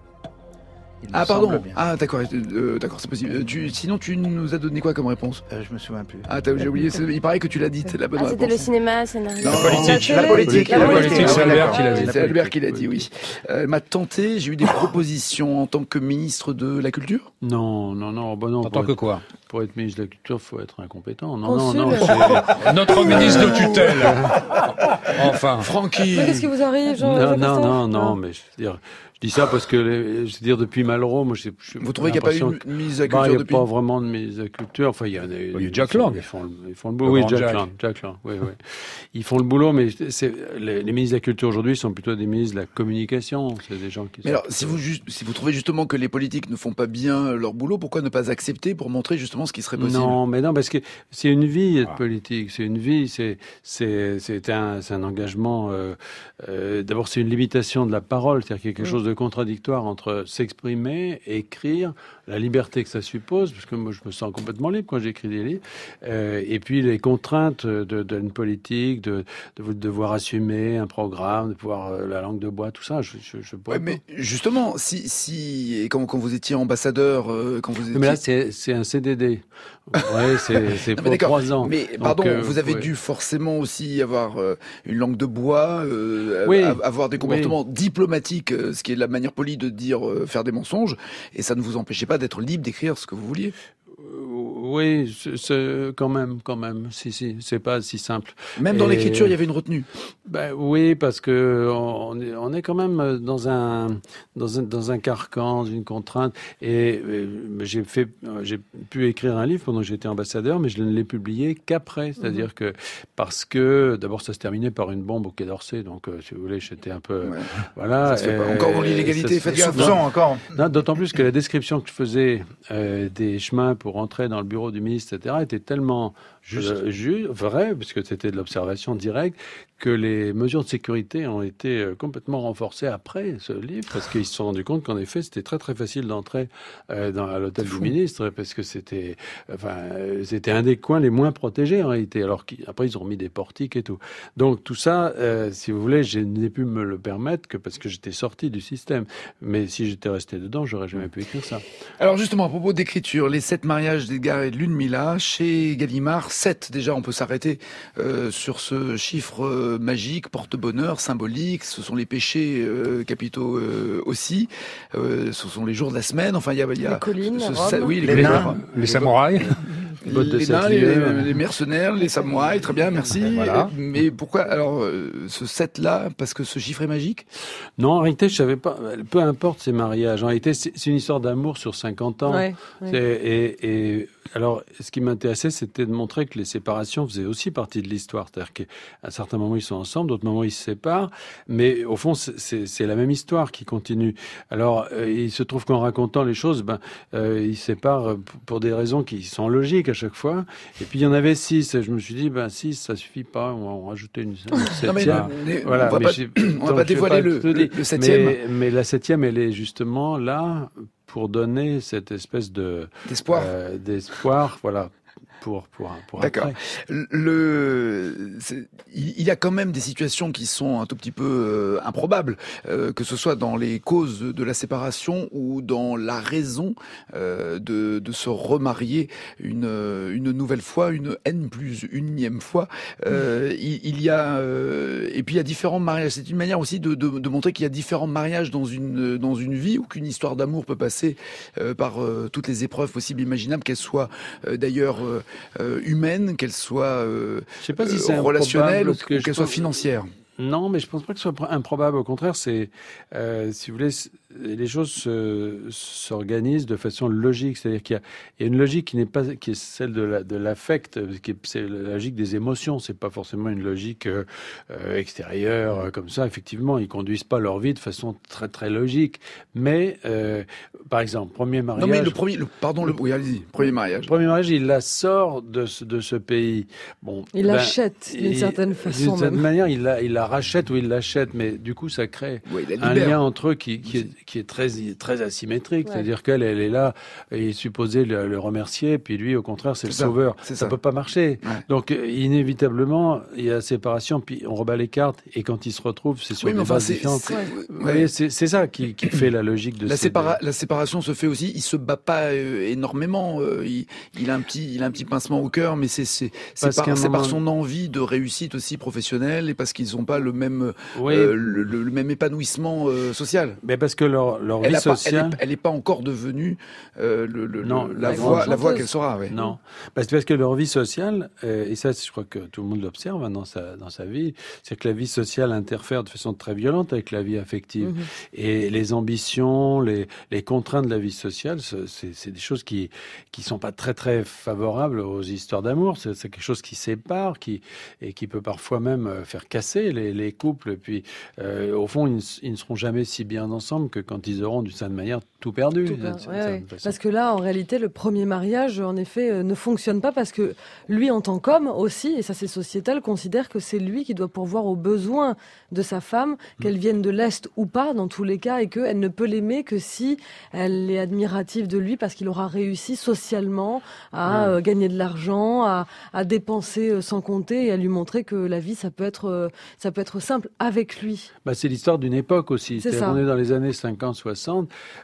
[SPEAKER 1] Ah, pardon. Ah, d'accord, d'accord, c'est possible. Sinon, tu nous as donné quoi comme réponse?
[SPEAKER 6] Je me souviens plus.
[SPEAKER 1] Ah, j'ai oublié. Il paraît que tu l'as dit, c'est la bonne réponse.
[SPEAKER 7] C'était le cinéma, scénario.
[SPEAKER 1] Non,
[SPEAKER 3] La politique.
[SPEAKER 1] La politique.
[SPEAKER 3] C'est Albert qui l'a dit.
[SPEAKER 1] C'est Albert qui l'a dit, oui. Elle m'a tenté, j'ai eu des propositions en tant que ministre de la Culture?
[SPEAKER 4] Non. Bah non.
[SPEAKER 3] En tant que quoi?
[SPEAKER 4] Pour être ministre de la Culture, il faut être incompétent.
[SPEAKER 5] Consul.
[SPEAKER 4] Non.
[SPEAKER 3] Notre ministre de tutelle. Enfin.
[SPEAKER 1] Francky.
[SPEAKER 5] Mais qu'est-ce qui vous arrive, Jean-Christophe?
[SPEAKER 4] Non, mais je dis ça parce que, depuis Malraux, moi,
[SPEAKER 1] Vous trouvez qu'il n'y a pas eu une mise à culture
[SPEAKER 4] depuis? Il
[SPEAKER 1] depuis?
[SPEAKER 4] n'y a pas vraiment de mise à culture. Enfin, il y a
[SPEAKER 3] Jack Lang.
[SPEAKER 4] Ils font le boulot. Oui, Jack Lang. Oui. Ils font le boulot, mais les ministres de la culture aujourd'hui sont plutôt des ministres de la communication. C'est des gens qui.
[SPEAKER 1] Mais alors, si vous trouvez justement que les politiques ne font pas bien leur boulot, pourquoi ne pas accepter pour montrer justement ce qui serait possible?
[SPEAKER 4] Non, parce que c'est une vie être politique. C'est une vie. C'est un engagement. D'abord, c'est une limitation de la parole, c'est-à-dire qu'il y a quelque chose de contradictoire entre s'exprimer, écrire, la liberté que ça suppose, parce que moi je me sens complètement libre quand j'écris des livres, et puis les contraintes d'une politique, de devoir assumer un programme, de pouvoir la langue de bois, tout ça. Je pourrais
[SPEAKER 1] mais justement, si quand vous étiez ambassadeur, quand vous étiez...
[SPEAKER 4] Mais là c'est un CDD. Ouais, c'est pour 3 ans.
[SPEAKER 1] Mais pardon, vous avez dû forcément aussi avoir une langue de bois, avoir des comportements diplomatiques, ce qui est la manière polie de dire faire des mensonges, et ça ne vous empêchait pas d'être libre d'écrire ce que vous vouliez.
[SPEAKER 4] Oui, quand même. Si, c'est pas si simple.
[SPEAKER 1] Même dans l'écriture, il y avait une retenue.
[SPEAKER 4] Oui, parce que on est quand même dans un carcan, une contrainte. Et j'ai pu écrire un livre pendant que j'étais ambassadeur, mais je ne l'ai publié qu'après. C'est-à-dire que parce que d'abord ça se terminait par une bombe au Quai d'Orsay, donc si vous voulez, j'étais un peu voilà.
[SPEAKER 1] Ça se fait pas. Encore dans l'illégalité, faites gaffe.
[SPEAKER 6] Encore.
[SPEAKER 4] Non, d'autant plus que la description que je faisais des chemins pour entrer dans le bureau bureau du ministre, etc., était tellement vrai, puisque c'était de l'observation directe, que les mesures de sécurité ont été complètement renforcées après ce livre, parce qu'ils se sont rendus compte qu'en effet, c'était très très facile d'entrer à l'hôtel du ministre, parce que c'était un des coins les moins protégés en réalité. Alors qu'après, ils ont mis des portiques et tout. Donc tout ça, si vous voulez, je n'ai pu me le permettre que parce que j'étais sorti du système. Mais si j'étais resté dedans, j'aurais jamais pu écrire ça.
[SPEAKER 1] Alors justement, à propos d'écriture, les 7 mariages d'Edgar et de Ludmilla, chez Gallimard, 7 déjà, on peut s'arrêter sur ce chiffre magique, porte-bonheur, symbolique. Ce sont les péchés capitaux aussi. Ce sont les jours de la semaine. Enfin, il y a
[SPEAKER 5] les collines,
[SPEAKER 1] les nains,
[SPEAKER 3] les samouraïs.
[SPEAKER 1] Les mercenaires, les samouraïs, très bien, merci.
[SPEAKER 3] Voilà.
[SPEAKER 1] Mais pourquoi alors ce 7-là? Parce que ce chiffre est magique?
[SPEAKER 4] Non, en réalité, je savais pas. Peu importe ces mariages. En réalité, c'est une histoire d'amour sur 50 ans.
[SPEAKER 5] Ouais.
[SPEAKER 4] Et alors, ce qui m'intéressait, c'était de montrer que les séparations faisaient aussi partie de l'histoire. C'est-à-dire qu'à certains moments, ils sont ensemble, d'autres moments, ils se séparent. Mais au fond, c'est la même histoire qui continue. Alors, il se trouve qu'en racontant les choses, ils se séparent pour des raisons qui sont logiques à chaque fois. Et puis, il y en avait 6. Et je me suis dit, 6, ça suffit pas. On va en rajouter une 7e.
[SPEAKER 1] Voilà, on va pas dévoiler le 7e.
[SPEAKER 4] Mais la 7e, elle est justement là pour donner cette espèce
[SPEAKER 1] d'espoir,
[SPEAKER 4] voilà, pour
[SPEAKER 1] D'accord.
[SPEAKER 4] après.
[SPEAKER 1] Il y a quand même des situations qui sont un tout petit peu improbables, que ce soit dans les causes de la séparation ou dans la raison de se remarier une nouvelle fois, une N+1e fois. Il y a et puis il y a différents mariages. C'est une manière aussi de montrer qu'il y a différents mariages dans une vie, ou qu'une histoire d'amour peut passer par toutes les épreuves possibles, imaginables, qu'elles soient d'ailleurs humaine, qu'elle soit
[SPEAKER 4] je sais pas si c'est
[SPEAKER 1] relationnelle ou qu'elle soit financière.
[SPEAKER 4] Non, mais je pense pas que ce soit improbable. Au contraire, c'est, si vous voulez, les choses s'organisent de façon logique. C'est-à-dire qu'il y a une logique qui est celle de l'affect, c'est la logique des émotions. C'est pas forcément une logique extérieure comme ça. Effectivement, ils conduisent pas leur vie de façon très très logique. Mais par exemple, premier mariage.
[SPEAKER 1] Non, mais oui, allez-y. Premier mariage.
[SPEAKER 4] Premier mariage, il la sort de ce pays. Bon,
[SPEAKER 5] il l'achète d'une certaine façon.
[SPEAKER 4] D'une certaine manière, il la rachète ou il l'achète, mais du coup, ça crée un lien entre eux qui est très asymétrique. Ouais. C'est-à-dire qu'elle est là et est supposée le remercier, puis lui, au contraire, c'est le sauveur. Ça peut pas marcher. Ouais. Donc, inévitablement, il y a séparation, puis on rebat les cartes, et quand ils se retrouvent, c'est sur des bases différentes. C'est ça qui fait la logique de
[SPEAKER 1] la séparation se fait aussi. Il se bat pas énormément. Il a un petit pincement au cœur, mais c'est par son envie de réussite aussi professionnelle, et parce qu'ils n'ont pas le même le même épanouissement social.
[SPEAKER 4] Mais parce que leur vie sociale,
[SPEAKER 1] elle n'est pas encore devenue la voie qu'elle sera. Ouais.
[SPEAKER 4] Non, parce que leur vie sociale, et ça, je crois que tout le monde l'observe dans sa vie, c'est que la vie sociale interfère de façon très violente avec la vie affective. Mm-hmm. Et les ambitions, les contraintes de la vie sociale, c'est des choses qui sont pas très très favorables aux histoires d'amour. C'est quelque chose qui sépare, et qui peut parfois même faire casser les couples. Et puis, au fond, ils ne seront jamais si bien ensemble que quand ils auront d'une certaine manière tout perdu.
[SPEAKER 5] Parce que là, en réalité, le premier mariage, en effet, ne fonctionne pas parce que lui, en tant qu'homme aussi, et ça c'est sociétal, considère que c'est lui qui doit pourvoir aux besoins de sa femme, qu'elle vienne de l'Est ou pas, dans tous les cas, et qu'elle ne peut l'aimer que si elle est admirative de lui parce qu'il aura réussi socialement à gagner de l'argent, à dépenser sans compter, et à lui montrer que la vie, ça peut être simple avec lui.
[SPEAKER 4] C'est l'histoire d'une époque aussi. On est dans les années 50-60.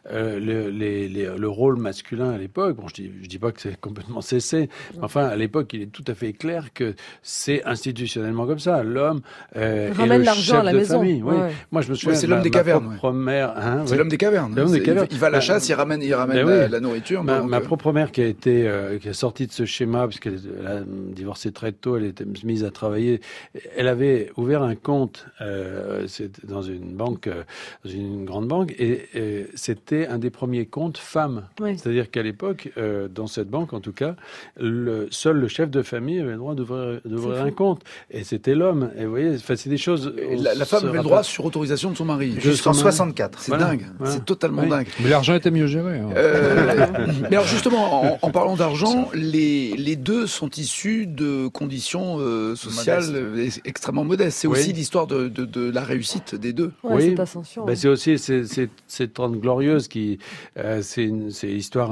[SPEAKER 4] Le rôle masculin à l'époque, je dis pas que c'est complètement cessé, enfin à l'époque il est tout à fait clair que c'est institutionnellement comme ça. L'homme
[SPEAKER 5] ramène l'argent à la maison.
[SPEAKER 4] Famille. Oui. Moi je me souviens,
[SPEAKER 1] c'est l'homme des cavernes.
[SPEAKER 4] C'est
[SPEAKER 1] l'homme des cavernes. Il va à la chasse, il ramène la nourriture.
[SPEAKER 4] Ma propre mère qui a sorti de ce schéma parce qu'elle a divorcé très tôt, elle était mise à travailler. Elle avait ouvert un compte, c'était dans une banque, dans une grande banque, et c'était un des premiers comptes femmes. Oui. C'est-à-dire qu'à l'époque, dans cette banque en tout cas, seul le chef de famille avait le droit d'ouvrir un compte, et c'était l'homme. Et vous voyez, c'est des choses.
[SPEAKER 1] La femme avait le droit sur autorisation de son mari.
[SPEAKER 6] Jusqu'en 64.
[SPEAKER 1] C'est dingue. Voilà. C'est totalement dingue.
[SPEAKER 3] Mais l'argent était mieux géré. Hein.
[SPEAKER 1] Mais alors justement, en parlant d'argent, les deux sont issus de conditions sociales extrêmement modestes. C'est aussi l'histoire de la réussite des deux.
[SPEAKER 5] Ouais, cette ascension.
[SPEAKER 4] Ben, c'est aussi cette Trente Glorieuses qui, c'est l'histoire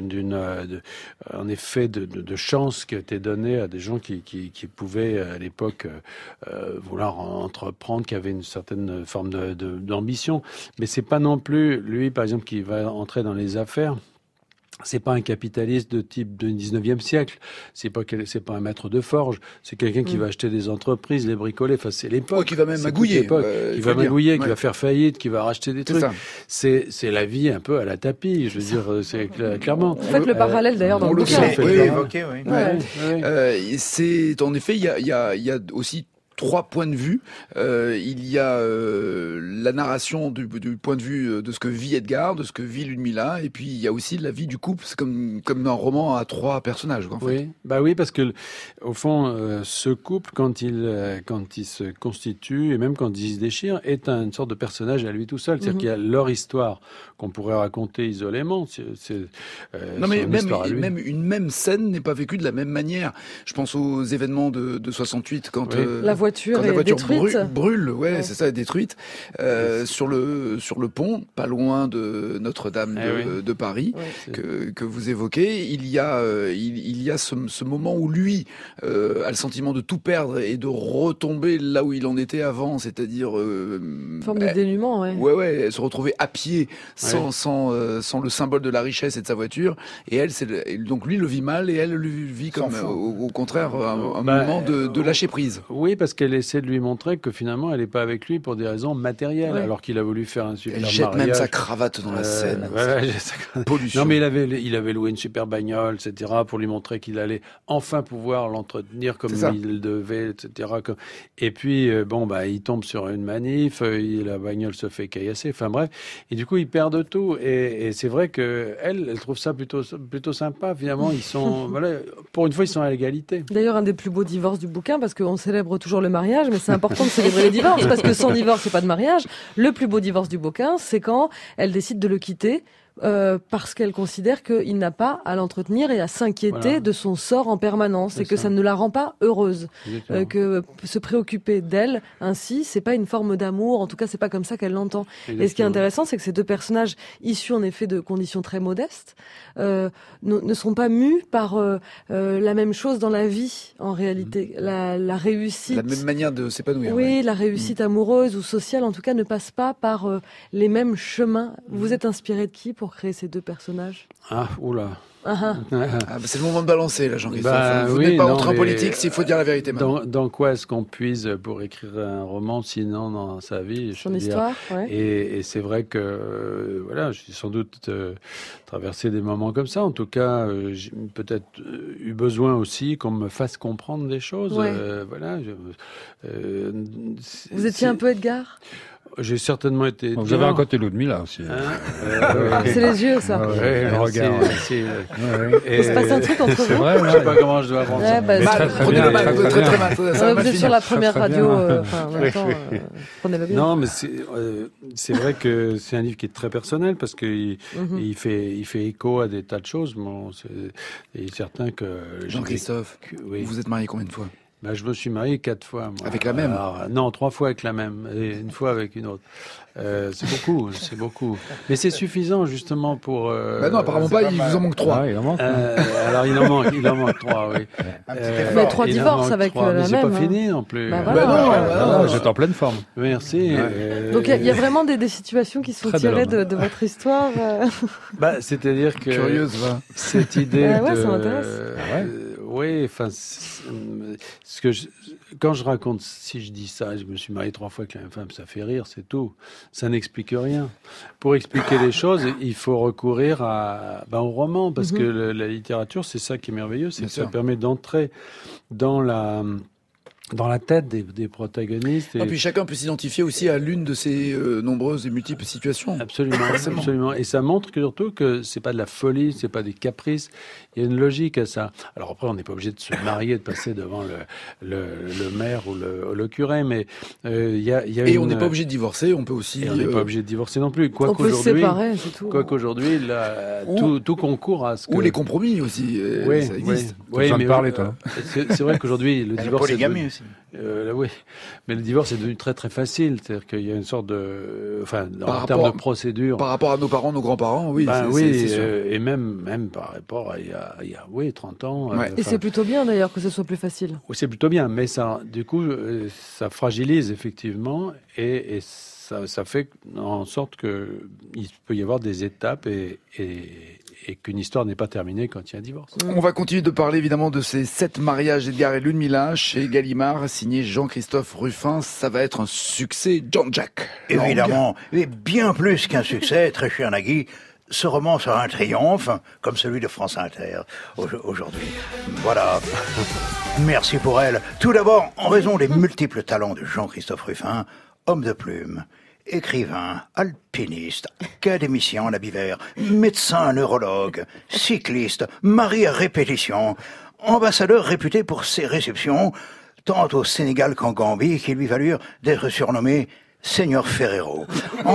[SPEAKER 4] en effet de chance qui a été donnée à des gens qui pouvaient à l'époque vouloir entreprendre, qui avaient une certaine forme d'ambition. Mais c'est pas non plus lui, par exemple, qui va entrer dans les affaires. C'est pas un capitaliste de type du 19e siècle. C'est pas un maître de forge. C'est quelqu'un qui va acheter des entreprises, les bricoler. Enfin, c'est l'époque.
[SPEAKER 1] Qui va même magouiller.
[SPEAKER 4] Qui va magouiller, qui va faire faillite, qui va racheter des trucs. C'est la vie un peu à la tapis. Je veux dire, c'est clairement.
[SPEAKER 5] Vous faites le parallèle d'ailleurs dans le bouquin.
[SPEAKER 6] Oui, évoqué, oui.
[SPEAKER 1] C'est en effet, il y a aussi 3 points de vue. Il y a la narration du point de vue de ce que vit Edgar, de ce que vit Ludmilla, et puis il y a aussi la vie du couple. C'est comme un roman à 3 personnages. En fait.
[SPEAKER 4] Oui, oui, parce que au fond, ce couple, quand il se constitue et même quand il se déchire, est une sorte de personnage à lui tout seul. C'est-à-dire qu'il y a leur histoire qu'on pourrait raconter isolément.
[SPEAKER 1] Non, mais même une même scène n'est pas vécue de la même manière. Je pense aux événements de 68 quand
[SPEAKER 5] la voiture
[SPEAKER 1] brûle, c'est ça, est détruite sur le pont, pas loin de Notre-Dame de Paris, que vous évoquez. Il y a ce moment où lui a le sentiment de tout perdre et de retomber là où il en était avant, c'est-à-dire
[SPEAKER 5] forme de dénuement,
[SPEAKER 1] se retrouver à pied sans le symbole de la richesse et de sa voiture. Et elle, donc lui le vit mal et elle le vit comme au contraire un moment de lâcher prise.
[SPEAKER 4] Oui, parce qu'elle essaie de lui montrer que finalement elle n'est pas avec lui pour des raisons matérielles, alors qu'il a voulu faire un super mariage.
[SPEAKER 1] Elle jette même sa cravate dans la scène.
[SPEAKER 4] Pollution. Non, mais il avait loué une super bagnole, etc., pour lui montrer qu'il allait enfin pouvoir l'entretenir comme il devait, etc. Et puis il tombe sur une manif, la bagnole se fait caillasser. Enfin bref, et du coup ils perdent tout. Et c'est vrai que elle trouve ça plutôt sympa. Finalement, ils sont pour une fois ils sont à l'égalité.
[SPEAKER 5] D'ailleurs, un des plus beaux divorces du bouquin, parce qu'on célèbre toujours le mariage, mais c'est important de célébrer les divorces, parce que sans divorce, c'est pas de mariage. Le plus beau divorce du bouquin, c'est quand elle décide de le quitter, parce qu'elle considère qu'il n'a pas à l'entretenir et à s'inquiéter de son sort en permanence, et que ça ne la rend pas heureuse. Que se préoccuper d'elle ainsi, c'est pas une forme d'amour, en tout cas c'est pas comme ça qu'elle l'entend. Et ce qui est intéressant, c'est que ces deux personnages issus en effet de conditions très modestes ne sont pas mus par la même chose dans la vie en réalité. La réussite,
[SPEAKER 1] la même manière de s'épanouir.
[SPEAKER 5] Oui, la réussite amoureuse ou sociale en tout cas ne passe pas par les mêmes chemins. Vous êtes inspiré de qui pour créer ces deux personnages?
[SPEAKER 1] C'est le moment de balancer, là, Jean-Christophe. Vous n'êtes pas entré en politique, s'il faut dire la vérité.
[SPEAKER 4] Dans quoi est-ce qu'on puise pour écrire un roman, sinon dans sa vie?
[SPEAKER 5] Son histoire,
[SPEAKER 4] Et c'est vrai que, j'ai sans doute traversé des moments comme ça. En tout cas, j'ai peut-être eu besoin aussi qu'on me fasse comprendre des choses.
[SPEAKER 5] Vous étiez un peu Edgar?
[SPEAKER 4] J'ai certainement été.
[SPEAKER 3] Vous avez un côté Ludmilla aussi.
[SPEAKER 5] C'est les yeux, ça.
[SPEAKER 3] Le regard.
[SPEAKER 5] Il se passe un truc entre vous.
[SPEAKER 3] C'est vrai.
[SPEAKER 4] Je sais pas comment je dois rendre ça.
[SPEAKER 1] Prenez le mal, très mal.
[SPEAKER 5] Vous êtes sur la première radio. En même temps, prenez-le bien.
[SPEAKER 4] Non, mais c'est vrai que c'est un livre qui est très personnel parce qu'il fait écho à des tas de choses. Il est certain que
[SPEAKER 1] Jean-Christophe, vous êtes marié combien de fois?
[SPEAKER 4] Je me suis marié 4 fois. Moi.
[SPEAKER 1] Avec la même?
[SPEAKER 4] Non, 3 fois avec la même, et une fois avec une autre. C'est beaucoup. Mais c'est suffisant justement pour.
[SPEAKER 1] Non, apparemment pas. Il vous en manque 3.
[SPEAKER 3] Il en manque.
[SPEAKER 4] Alors il en manque 3, oui.
[SPEAKER 5] Mais 3 divorces avec la même.
[SPEAKER 4] C'est pas fini non plus.
[SPEAKER 3] Non, j'étais en pleine forme.
[SPEAKER 4] Merci.
[SPEAKER 5] Donc il y a vraiment des situations qui sont tirées de votre histoire.
[SPEAKER 4] C'est-à-dire que
[SPEAKER 1] curieuse, va.
[SPEAKER 4] Cette idée
[SPEAKER 5] ça m'intéresse.
[SPEAKER 4] Oui, enfin, quand je raconte, si je dis ça, je me suis marié 3 fois avec la même femme, ça fait rire, c'est tout. Ça n'explique rien. Pour expliquer les choses, il faut recourir au roman, parce que la littérature, c'est ça qui est merveilleux, c'est que ça permet d'entrer dans dans la tête des protagonistes.
[SPEAKER 1] Et puis chacun peut s'identifier aussi à l'une de ces nombreuses et multiples situations.
[SPEAKER 4] Absolument. Et ça montre surtout que c'est pas de la folie, c'est pas des caprices. Il y a une logique à ça. Alors après, on n'est pas obligé de se marier, de passer devant le maire ou le curé, mais il y a
[SPEAKER 1] et on n'est pas obligé de divorcer, on peut aussi.
[SPEAKER 4] Et on n'est pas obligé de divorcer non plus.
[SPEAKER 5] On peut se séparer, c'est tout.
[SPEAKER 4] Quoiqu'aujourd'hui, tout concourt à ce que.
[SPEAKER 1] Ou les compromis aussi, ça existe.
[SPEAKER 3] Oui, mais parler, toi.
[SPEAKER 4] C'est vrai qu'aujourd'hui, le divorce.
[SPEAKER 6] La polygamie aussi.
[SPEAKER 4] Oui, mais le divorce est devenu très très facile, c'est-à-dire qu'il y a une sorte de, en termes de procédure.
[SPEAKER 1] Par rapport à nos parents, nos grands-parents, oui.
[SPEAKER 4] C'est
[SPEAKER 1] sûr.
[SPEAKER 4] Et même par rapport à il y a 30 ans.
[SPEAKER 1] Ouais.
[SPEAKER 5] Et c'est plutôt bien d'ailleurs que ce soit plus facile.
[SPEAKER 4] Oui, c'est plutôt bien, mais ça, du coup, ça fragilise effectivement et ça fait en sorte que il peut y avoir des étapes et qu'une histoire n'est pas terminée quand il y a un divorce.
[SPEAKER 1] On va continuer de parler évidemment de ces 7 mariages d'Edgar et Ludmilla chez Gallimard, signé Jean-Christophe Ruffin. Ça va être un succès, Jean-Jacques.
[SPEAKER 8] Évidemment, et bien plus qu'un succès, très cher Nagui. Ce roman sera un triomphe, comme celui de France Inter aujourd'hui. Voilà. Merci pour elle. Tout d'abord, en raison des multiples talents de Jean-Christophe Ruffin, homme de plume, écrivain, alpiniste, académicien en habit vert, médecin neurologue, cycliste, mari à répétition, ambassadeur réputé pour ses réceptions, tant au Sénégal qu'en Gambie, qui lui valurent d'être surnommé Seigneur Ferrero. En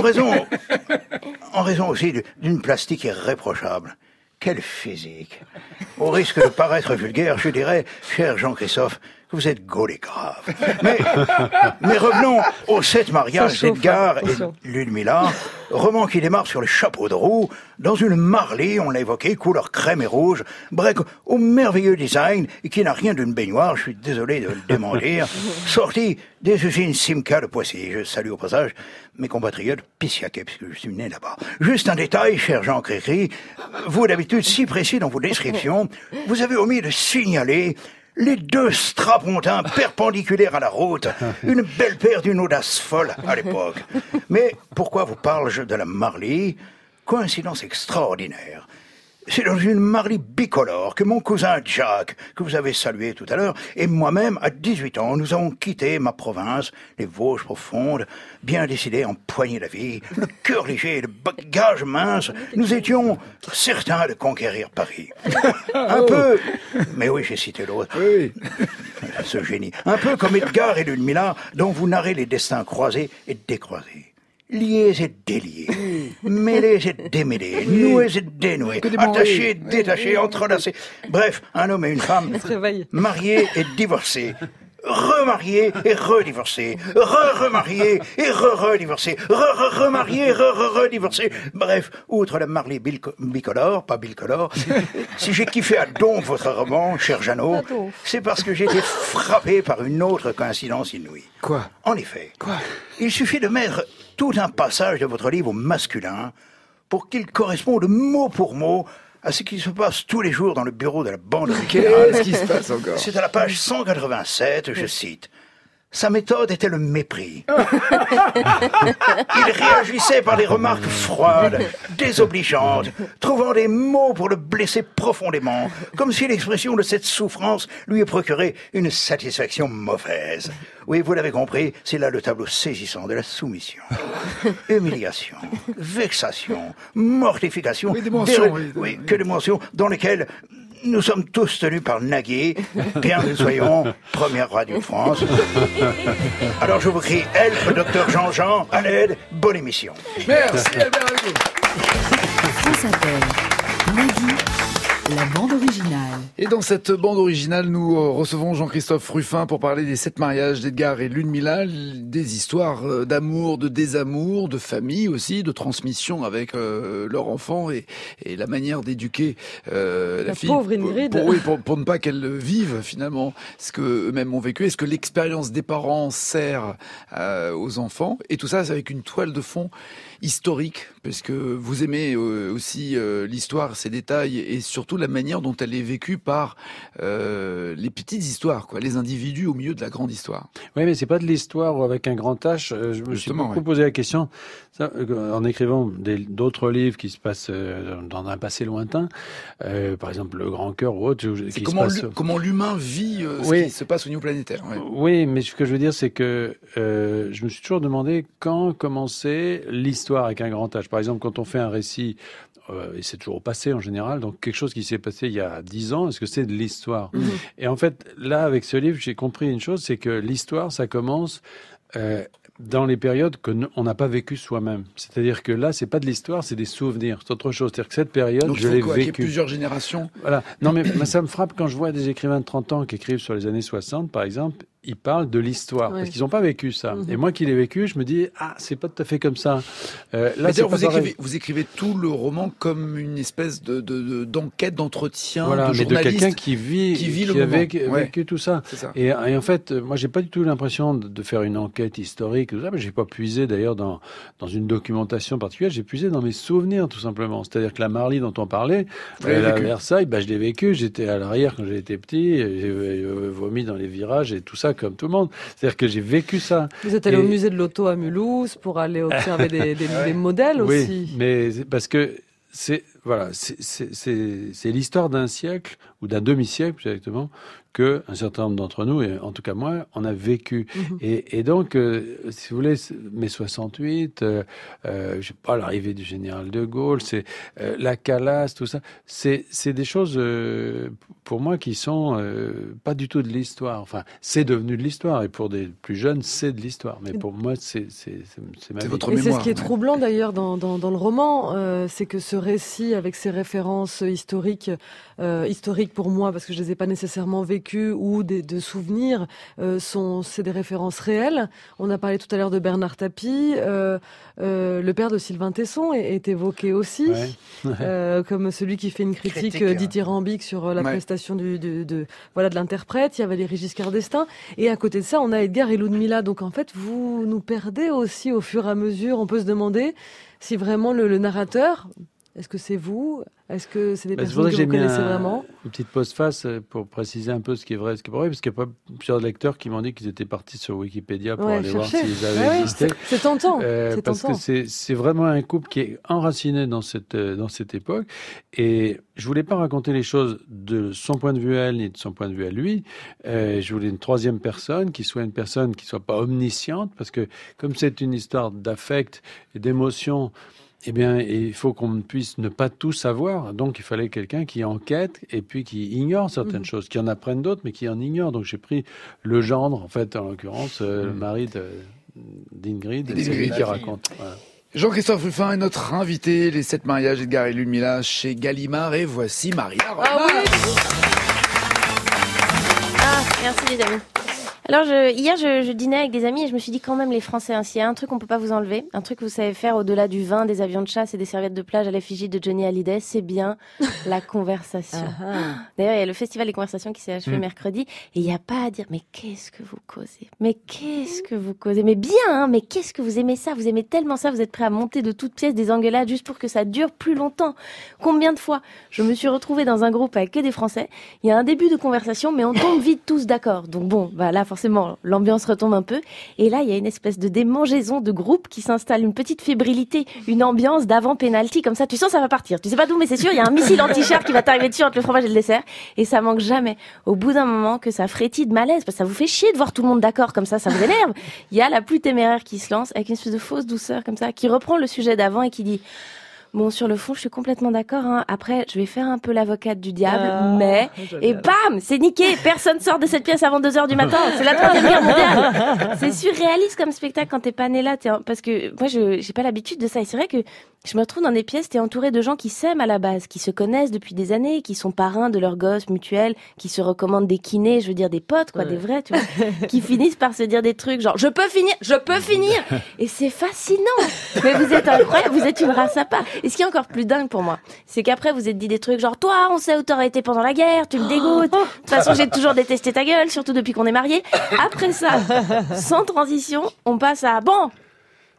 [SPEAKER 8] raison aussi d'une plastique irréprochable. Quel physique! Au risque de paraître vulgaire, je dirais, cher Jean-Christophe, que vous êtes gaulé et grave. Mais revenons aux 7 mariages d'Edgar et Ludmilla, roman qui démarre sur les chapeaux de roue, dans une Marley, on l'a évoqué, couleur crème et rouge, bref, au merveilleux design, et qui n'a rien d'une baignoire, je suis désolé de le démentir, sorti des usines Simca de Poissy. Je salue au passage mes compatriotes Pissiaquais, puisque je suis né là-bas. Juste un détail, cher Jean Cricri, vous d'habitude si précis dans vos descriptions, vous avez omis de signaler les 2 strapontins perpendiculaires à la route, une belle paire d'une audace folle à l'époque. Mais pourquoi vous parle-je de la Marley? Coïncidence extraordinaire. C'est dans une Marley bicolore que mon cousin Jack, que vous avez salué tout à l'heure, et moi-même, à 18 ans, nous avons quitté ma province, les Vosges profondes, bien décidés à empoigner la vie, le cœur léger et le bagage mince, nous étions certains de conquérir Paris. Un peu, mais oui, j'ai cité l'autre.
[SPEAKER 1] Oui.
[SPEAKER 8] Ce génie. Un peu comme Edgar et Ludmilla, dont vous narrez les destins croisés et décroisés. Liés et déliés, mêlés et démêlés, noués et dénoués, attachés et détachés, entrelacés. Bref, un homme et une femme, mariés et divorcés, remariés et redivorcés, remariés et redivorcés, remariés et redivorcés. Bref, outre la Marley bicolore, pas bicolore, si j'ai kiffé à donc votre roman, cher Jeannot, c'est parce que j'ai été frappé par une autre coïncidence inouïe.
[SPEAKER 1] Quoi?
[SPEAKER 8] En effet. Quoi? Il suffit de mettre tout un passage de votre livre au masculin pour qu'il corresponde mot pour mot à ce qui se passe tous les jours dans le bureau de la bande originale.
[SPEAKER 1] Qu'est-ce qui se passe encore?
[SPEAKER 8] C'est à la page 187, je cite. Sa méthode était le mépris. Il réagissait par des remarques froides, désobligeantes, trouvant des mots pour le blesser profondément, comme si l'expression de cette souffrance lui eût procuré une satisfaction mauvaise. Oui, vous l'avez compris, c'est là le tableau saisissant de la soumission. Humiliation, vexation, mortification.
[SPEAKER 1] Oui, des mentions.
[SPEAKER 8] Oui, que des mentions dans lesquelles nous sommes tous tenus par Nagui, bien que nous soyons première radio de France. Alors je vous crie, help, docteur Jean-Jean, à l'aide, bonne émission.
[SPEAKER 1] Merci Albert Hugo.
[SPEAKER 9] France Inter, Nagui, la bande originale.
[SPEAKER 1] Et dans cette bande originale, nous recevons Jean-Christophe Ruffin pour parler des 7 mariages d'Edgar et Ludmilla, des histoires d'amour, de désamour, de famille aussi, de transmission avec leur enfant et la manière d'éduquer la fille.
[SPEAKER 5] Pauvre Ingrid.
[SPEAKER 1] Pour ne pas qu'elle vive finalement ce que eux-mêmes ont vécu. Est-ce que l'expérience des parents sert aux enfants? Et tout ça, c'est avec une toile de fond historique, parce que vous aimez aussi l'histoire, ses détails, et surtout la manière dont elle est vécue par les petites histoires, quoi, les individus au milieu de la grande histoire.
[SPEAKER 4] Oui, mais c'est pas de l'histoire avec un grand H. Je me suis beaucoup posé la question, en écrivant d'autres livres qui se passent dans un passé lointain, par exemple Le Grand Cœur ou autre.
[SPEAKER 1] C'est comment l'humain vit ce qui se passe au niveau planétaire. Ouais.
[SPEAKER 4] Oui, mais ce que je veux dire, c'est que je me suis toujours demandé quand commençait l'histoire avec un grand H. Par exemple, quand on fait un récit, et c'est toujours au passé en général, donc quelque chose qui s'est passé il y a 10 ans, est-ce que c'est de l'histoire ? Et en fait, là, avec ce livre, j'ai compris une chose, c'est que l'histoire, ça commence dans les périodes qu'on n'a pas vécues soi-même. C'est-à-dire que là, c'est pas de l'histoire, c'est des souvenirs. C'est autre chose. C'est-à-dire que cette période,
[SPEAKER 1] donc,
[SPEAKER 4] je l'ai vécue.
[SPEAKER 1] Donc, il y a plusieurs générations.
[SPEAKER 4] Voilà. Non, mais ça me frappe quand je vois des écrivains de 30 ans qui écrivent sur les années 60, par exemple. Ils parlent de l'histoire, parce qu'ils n'ont pas vécu ça. Et moi qui l'ai vécu, je me dis, c'est pas tout à fait comme ça.
[SPEAKER 1] Là, vous écrivez tout le roman comme une espèce d'enquête, d'entretien,
[SPEAKER 4] voilà,
[SPEAKER 1] de journaliste.
[SPEAKER 4] Mais de quelqu'un qui a vécu tout ça.
[SPEAKER 1] Ça.
[SPEAKER 4] Et en fait, moi, j'ai pas du tout l'impression de faire une enquête historique, tout ça, mais j'ai pas puisé d'ailleurs dans une documentation particulière, j'ai puisé dans mes souvenirs, tout simplement. C'est-à-dire que la Marly dont on parlait, à Versailles, je l'ai vécu, j'étais à l'arrière quand j'étais petit, j'ai vomi dans les virages et tout ça, comme tout le monde. C'est-à-dire que j'ai vécu ça.
[SPEAKER 5] Vous êtes allé au musée de l'auto à Mulhouse pour aller observer des modèles aussi.
[SPEAKER 4] Oui, mais parce que c'est l'histoire d'un siècle ou d'un demi-siècle exactement que un certain nombre d'entre nous, et en tout cas moi, on a vécu. Et donc, si vous voulez, mai 68, je sais pas, l'arrivée du général de Gaulle, c'est la Calas, tout ça, c'est des choses pour moi qui sont pas du tout de l'histoire. Enfin, c'est devenu de l'histoire, et pour des plus jeunes, c'est de l'histoire. Mais pour moi, c'est ma vie.
[SPEAKER 1] Votre
[SPEAKER 5] et
[SPEAKER 1] mémoire.
[SPEAKER 5] C'est ce qui est troublant d'ailleurs dans le roman, c'est que ce récit avec ses références historiques pour moi, parce que je les ai pas nécessairement vécues ou de souvenirs, c'est des références réelles. On a parlé tout à l'heure de Bernard Tapie, le père de Sylvain Tesson est évoqué aussi, comme celui qui fait une critique dithyrambique sur la prestation de l'interprète. Il y avait les Giscard d'Estaing, et à côté de ça, on a Edgar et Ludmilla. Donc en fait, vous nous perdez aussi au fur et à mesure. On peut se demander si vraiment le narrateur, est-ce que c'est vous ? Est-ce que c'est des personnes que vous connaissez vraiment ?
[SPEAKER 4] Une petite postface pour préciser un peu ce qui est vrai, ce qui est pas vrai, parce qu'il y a plusieurs lecteurs qui m'ont dit qu'ils étaient partis sur Wikipédia pour aller voir s'ils avaient existé.
[SPEAKER 5] C'est tentant.
[SPEAKER 4] Parce que c'est vraiment un couple qui est enraciné dans cette époque. Et je voulais pas raconter les choses de son point de vue à elle ni de son point de vue à lui. Je voulais une troisième personne qui soit une personne qui soit pas omnisciente, parce que comme c'est une histoire d'affect et d'émotion, eh bien, il faut qu'on puisse ne pas tout savoir. Donc, il fallait quelqu'un qui enquête et puis qui ignore certaines choses, qui en apprenne d'autres, mais qui en ignore. Donc, j'ai pris le gendre, en fait, en l'occurrence, le mari d'Ingrid, c'est lui qui raconte. Voilà.
[SPEAKER 1] Jean-Christophe Rufin est notre invité, les 7 mariages Edgar et Ludmilla chez Gallimard. Et voici Maria Roman.
[SPEAKER 7] Merci les amis. Alors, hier, je dînais avec des amis et je me suis dit quand même, les Français, s'il y a un truc qu'on peut pas vous enlever, un truc que vous savez faire au-delà du vin, des avions de chasse et des serviettes de plage à l'effigie de Johnny Hallyday, c'est bien la conversation. D'ailleurs, il y a le Festival des conversations qui s'est achevé mercredi et il n'y a pas à dire, mais qu'est-ce que vous causez ? Mais qu'est-ce que vous causez ? Mais bien, hein, mais qu'est-ce que vous aimez ça ? Vous aimez tellement ça, vous êtes prêts à monter de toutes pièces des engueulades juste pour que ça dure plus longtemps. Combien de fois je me suis retrouvée dans un groupe avec que des Français, il y a un début de conversation, mais on tombe vite tous d'accord. Donc bon, là, forcément, l'ambiance retombe un peu. Et là, il y a une espèce de démangeaison de groupe qui s'installe, une petite fébrilité, une ambiance d'avant penalty, comme ça. Tu sens ça va partir. Tu sais pas d'où, mais c'est sûr, il y a un missile anti-char qui va t'arriver dessus entre le fromage et le dessert. Et ça manque jamais, au bout d'un moment, que ça frétille de malaise, parce que ça vous fait chier de voir tout le monde d'accord comme ça vous énerve. Il y a la plus téméraire qui se lance avec une espèce de fausse douceur comme ça, qui reprend le sujet d'avant et qui dit: bon, sur le fond, je suis complètement d'accord, hein. Après, je vais faire un peu l'avocate du diable, mais... Et bam, c'est niqué. Personne sort de cette pièce avant 2h du matin. C'est la 3e guerre mondiale. C'est surréaliste comme spectacle quand t'es pas né là. Parce que moi, j'ai pas l'habitude de ça. Et c'est vrai que je me retrouve dans des pièces, t'es entouré de gens qui s'aiment à la base, qui se connaissent depuis des années, qui sont parrains de leurs gosses mutuels, qui se recommandent des kinés, je veux dire des potes, quoi, des vrais, tu vois, qui finissent par se dire des trucs genre, je peux finir. Et c'est fascinant. Mais vous êtes incroyable, vous êtes une race à part. Et ce qui est encore plus dingue pour moi, c'est qu'après vous êtes dit des trucs genre, toi, on sait où t'aurais été pendant la guerre, tu me dégoûtes. De toute façon, j'ai toujours détesté ta gueule, surtout depuis qu'on est mariés. Après ça, sans transition, on passe à, bon,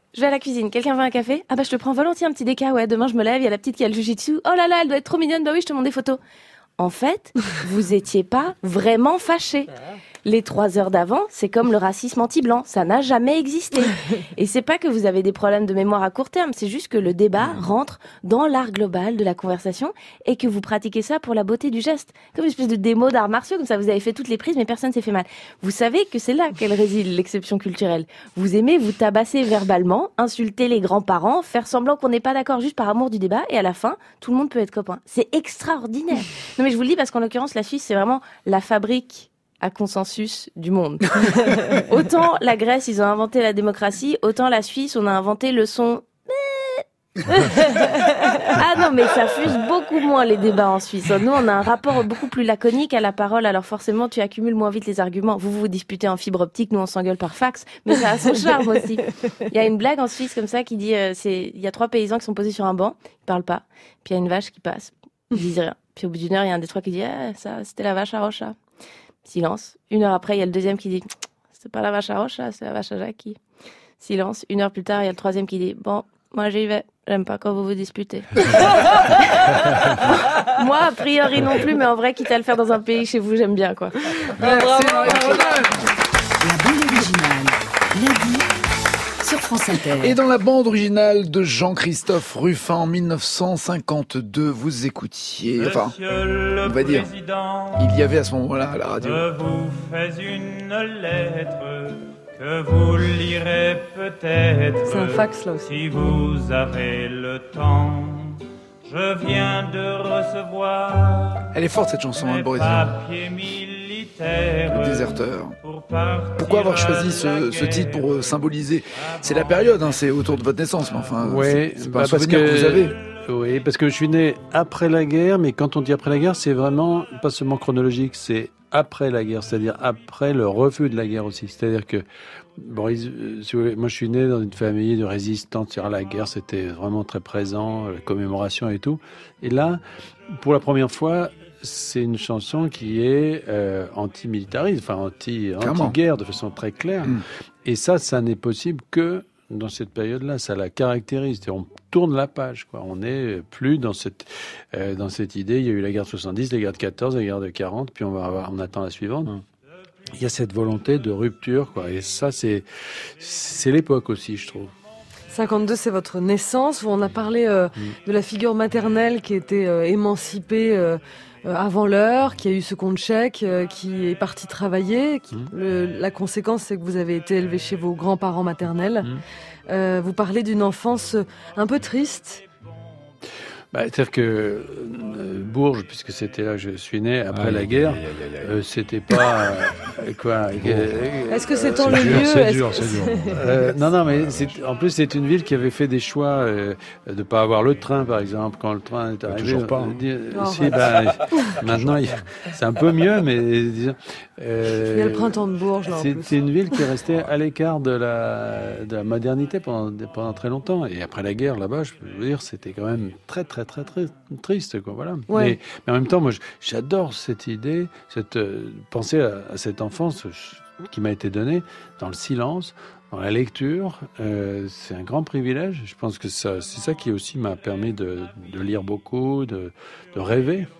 [SPEAKER 7] Je vais à la cuisine. Quelqu'un veut un café? Ah bah je te prends volontiers un petit déca. Ouais, demain je me lève, il y a la petite qui a le jujitsu. Oh là là, elle doit être trop mignonne. Bah oui, je te montre des photos. En fait, vous étiez pas vraiment fâchés. Les 3 heures d'avant, c'est comme le racisme anti-blanc. Ça n'a jamais existé. Et c'est pas que vous avez des problèmes de mémoire à court terme. C'est juste que le débat rentre dans l'art global de la conversation et que vous pratiquez ça pour la beauté du geste. Comme une espèce de démo d'arts martiaux. Comme ça, vous avez fait toutes les prises, mais personne s'est fait mal. Vous savez que c'est là qu'elle réside, l'exception culturelle. Vous aimez vous tabasser verbalement, insulter les grands-parents, faire semblant qu'on n'est pas d'accord juste par amour du débat. Et à la fin, tout le monde peut être copain. C'est extraordinaire. Non mais je vous le dis parce qu'en l'occurrence, la Suisse, c'est vraiment la fabrique à consensus du monde. Autant la Grèce, ils ont inventé la démocratie, autant la Suisse, on a inventé le son... Ah non, mais ça fuse beaucoup moins les débats en Suisse. Nous, on a un rapport beaucoup plus laconique à la parole, alors forcément, tu accumules moins vite les arguments. Vous vous disputez en fibre optique, nous on s'engueule par fax, mais ça a son charme aussi. Il y a une blague en Suisse comme ça qui dit, il y a 3 paysans qui sont posés sur un banc, ils parlent pas, puis il y a une vache qui passe, ils disent rien. Puis au bout d'1 heure, il y a un des 3 qui dit, ça, c'était la vache à Rocha. Silence. 1 heure après, il y a le deuxième qui dit, c'est pas la vache à Rocha, c'est la vache à Jackie. Silence. 1 heure plus tard, il y a le 3e qui dit, bon, moi j'y vais. J'aime pas quand vous vous disputez. Moi, a priori non plus, mais en vrai, quitte à le faire dans un pays chez vous, j'aime bien, quoi.
[SPEAKER 1] Merci, Marie-Antoinette.
[SPEAKER 9] La bande originale, Nagui, sur France Inter.
[SPEAKER 1] Et dans la bande originale de Jean-Christophe Ruffin en 1952, vous écoutiez, enfin, on va dire, il y avait à ce moment-là à la radio.
[SPEAKER 10] Je vous fais une lettre que vous lirez peut-être.
[SPEAKER 5] C'est un fax là aussi.
[SPEAKER 10] Si vous avez le temps. Je viens de recevoir.
[SPEAKER 1] Elle est forte cette chanson, hein, Boris Vian. Le déserteur. Pourquoi avoir choisi ce titre pour symboliser? C'est la période, hein, c'est autour de votre naissance, mais enfin,
[SPEAKER 4] ouais,
[SPEAKER 1] c'est pas un souvenir que vous avez.
[SPEAKER 4] Oui, parce que je suis né après la guerre, mais quand on dit après la guerre, c'est vraiment pas seulement chronologique, c'est après la guerre, c'est-à-dire après le refus de la guerre aussi. C'est-à-dire que, Boris, si vous voulez, moi je suis né dans une famille de résistants, c'est-à-dire la guerre, c'était vraiment très présent, la commémoration et tout. Et là, pour la première fois, c'est une chanson qui est anti-militariste, enfin anti-guerre de façon très claire. Et ça n'est possible que dans cette période-là, ça la caractérise. On tourne la page, quoi. On n'est plus dans cette idée. Il y a eu la guerre de 70, la guerre de 14, la guerre de 40, puis on attend la suivante. Il y a cette volonté de rupture, quoi. Et ça, c'est l'époque aussi, je trouve.
[SPEAKER 5] 52, c'est votre naissance. On a parlé de la figure maternelle qui était émancipée avant l'heure, qui a eu ce compte chèque, qui est parti travailler. La conséquence, c'est que vous avez été élevé chez vos grands-parents maternels. Vous parlez d'une enfance un peu triste.
[SPEAKER 4] C'est-à-dire que Bourges, puisque c'était là que je suis né, après la guerre, c'était pas... quoi.
[SPEAKER 5] Est-ce que c'est en le lieu?
[SPEAKER 3] C'est dur.
[SPEAKER 4] Non, mais en plus, c'est une ville qui avait fait des choix de pas avoir le train, par exemple, quand le train est arrivé.
[SPEAKER 3] Toujours pas.
[SPEAKER 4] Maintenant, c'est un peu mieux, mais disons...
[SPEAKER 5] il y a le printemps de Bourges, là, en plus.
[SPEAKER 4] C'est une ville qui est restée à l'écart de la modernité pendant très longtemps. Et après la guerre, là-bas, je peux vous dire, c'était quand même très triste, quoi. Voilà.
[SPEAKER 5] Ouais.
[SPEAKER 4] Mais en même temps, moi, j'adore cette idée, penser à cette enfance qui m'a été donnée dans le silence, dans la lecture. C'est un grand privilège. Je pense que c'est ça qui aussi m'a permis de lire beaucoup, de rêver.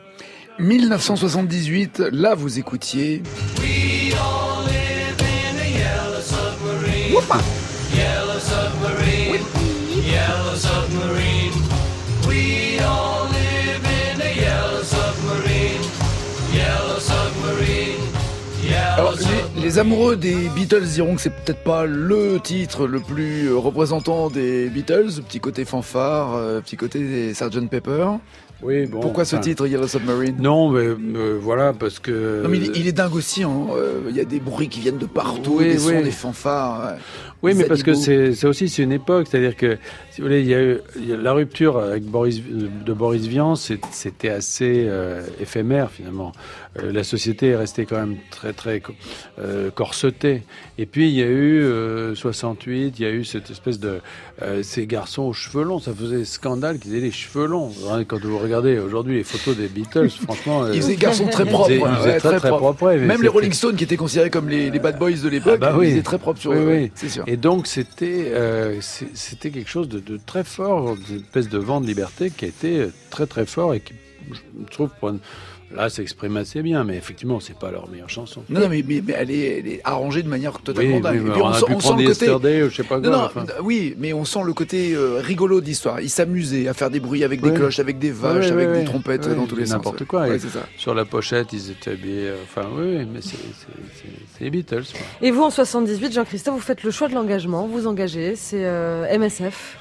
[SPEAKER 1] 1978, là vous écoutiez.
[SPEAKER 10] We all live in a yellow submarine. Yellow submarine. Yellow submarine. We all live in a yellow submarine. Yellow submarine.
[SPEAKER 1] Alors, les amoureux des Beatles diront que c'est peut-être pas le titre le plus représentant des Beatles, petit côté fanfare, petit côté des Sgt Pepper.
[SPEAKER 4] Oui, bon.
[SPEAKER 1] Pourquoi ce titre, Yellow Submarine?
[SPEAKER 4] Non, mais voilà, parce que...
[SPEAKER 1] Non, mais il est dingue aussi, hein. Il y a des bruits qui viennent de partout, des sons, des fanfares.
[SPEAKER 4] Oui, mais parce que c'est aussi une époque, c'est-à-dire que, si vous voulez, il y a la rupture avec Boris Vian, c'était assez éphémère finalement. La société est restée quand même très corsetée. Et puis il y a eu 68, il y a eu cette espèce de ces garçons aux cheveux longs. Ça faisait scandale qu'ils aient les cheveux longs. Quand vous regardez aujourd'hui les photos des Beatles, franchement,
[SPEAKER 1] ils étaient garçons très propres,
[SPEAKER 4] ils étaient très propres.
[SPEAKER 1] Même les Rolling Stones, qui étaient considérés comme les bad boys de l'époque, ils étaient très propres sur eux.
[SPEAKER 4] Oui.
[SPEAKER 1] C'est sûr.
[SPEAKER 4] Et donc c'était quelque chose de très fort, une espèce de vent de liberté qui a été très très fort et qui, je trouve, là, ça exprime assez bien, mais effectivement, c'est pas leur meilleure chanson.
[SPEAKER 1] Non, mais elle est arrangée de manière totalement dingue.
[SPEAKER 4] Oui, on pu prendre Yesterday, je sais pas quoi.
[SPEAKER 1] Oui, mais on sent le côté rigolo de l'histoire. Ils s'amusaient à faire des bruits avec des cloches, avec des vaches, avec des trompettes dans tous les sens.
[SPEAKER 4] N'importe quoi.
[SPEAKER 1] Ouais, c'est ça.
[SPEAKER 4] Sur la pochette, ils étaient habillés. Mais c'est les Beatles. Quoi.
[SPEAKER 5] Et vous, en 78, Jean-Christophe, vous faites le choix de l'engagement. Vous engagez, c'est MSF.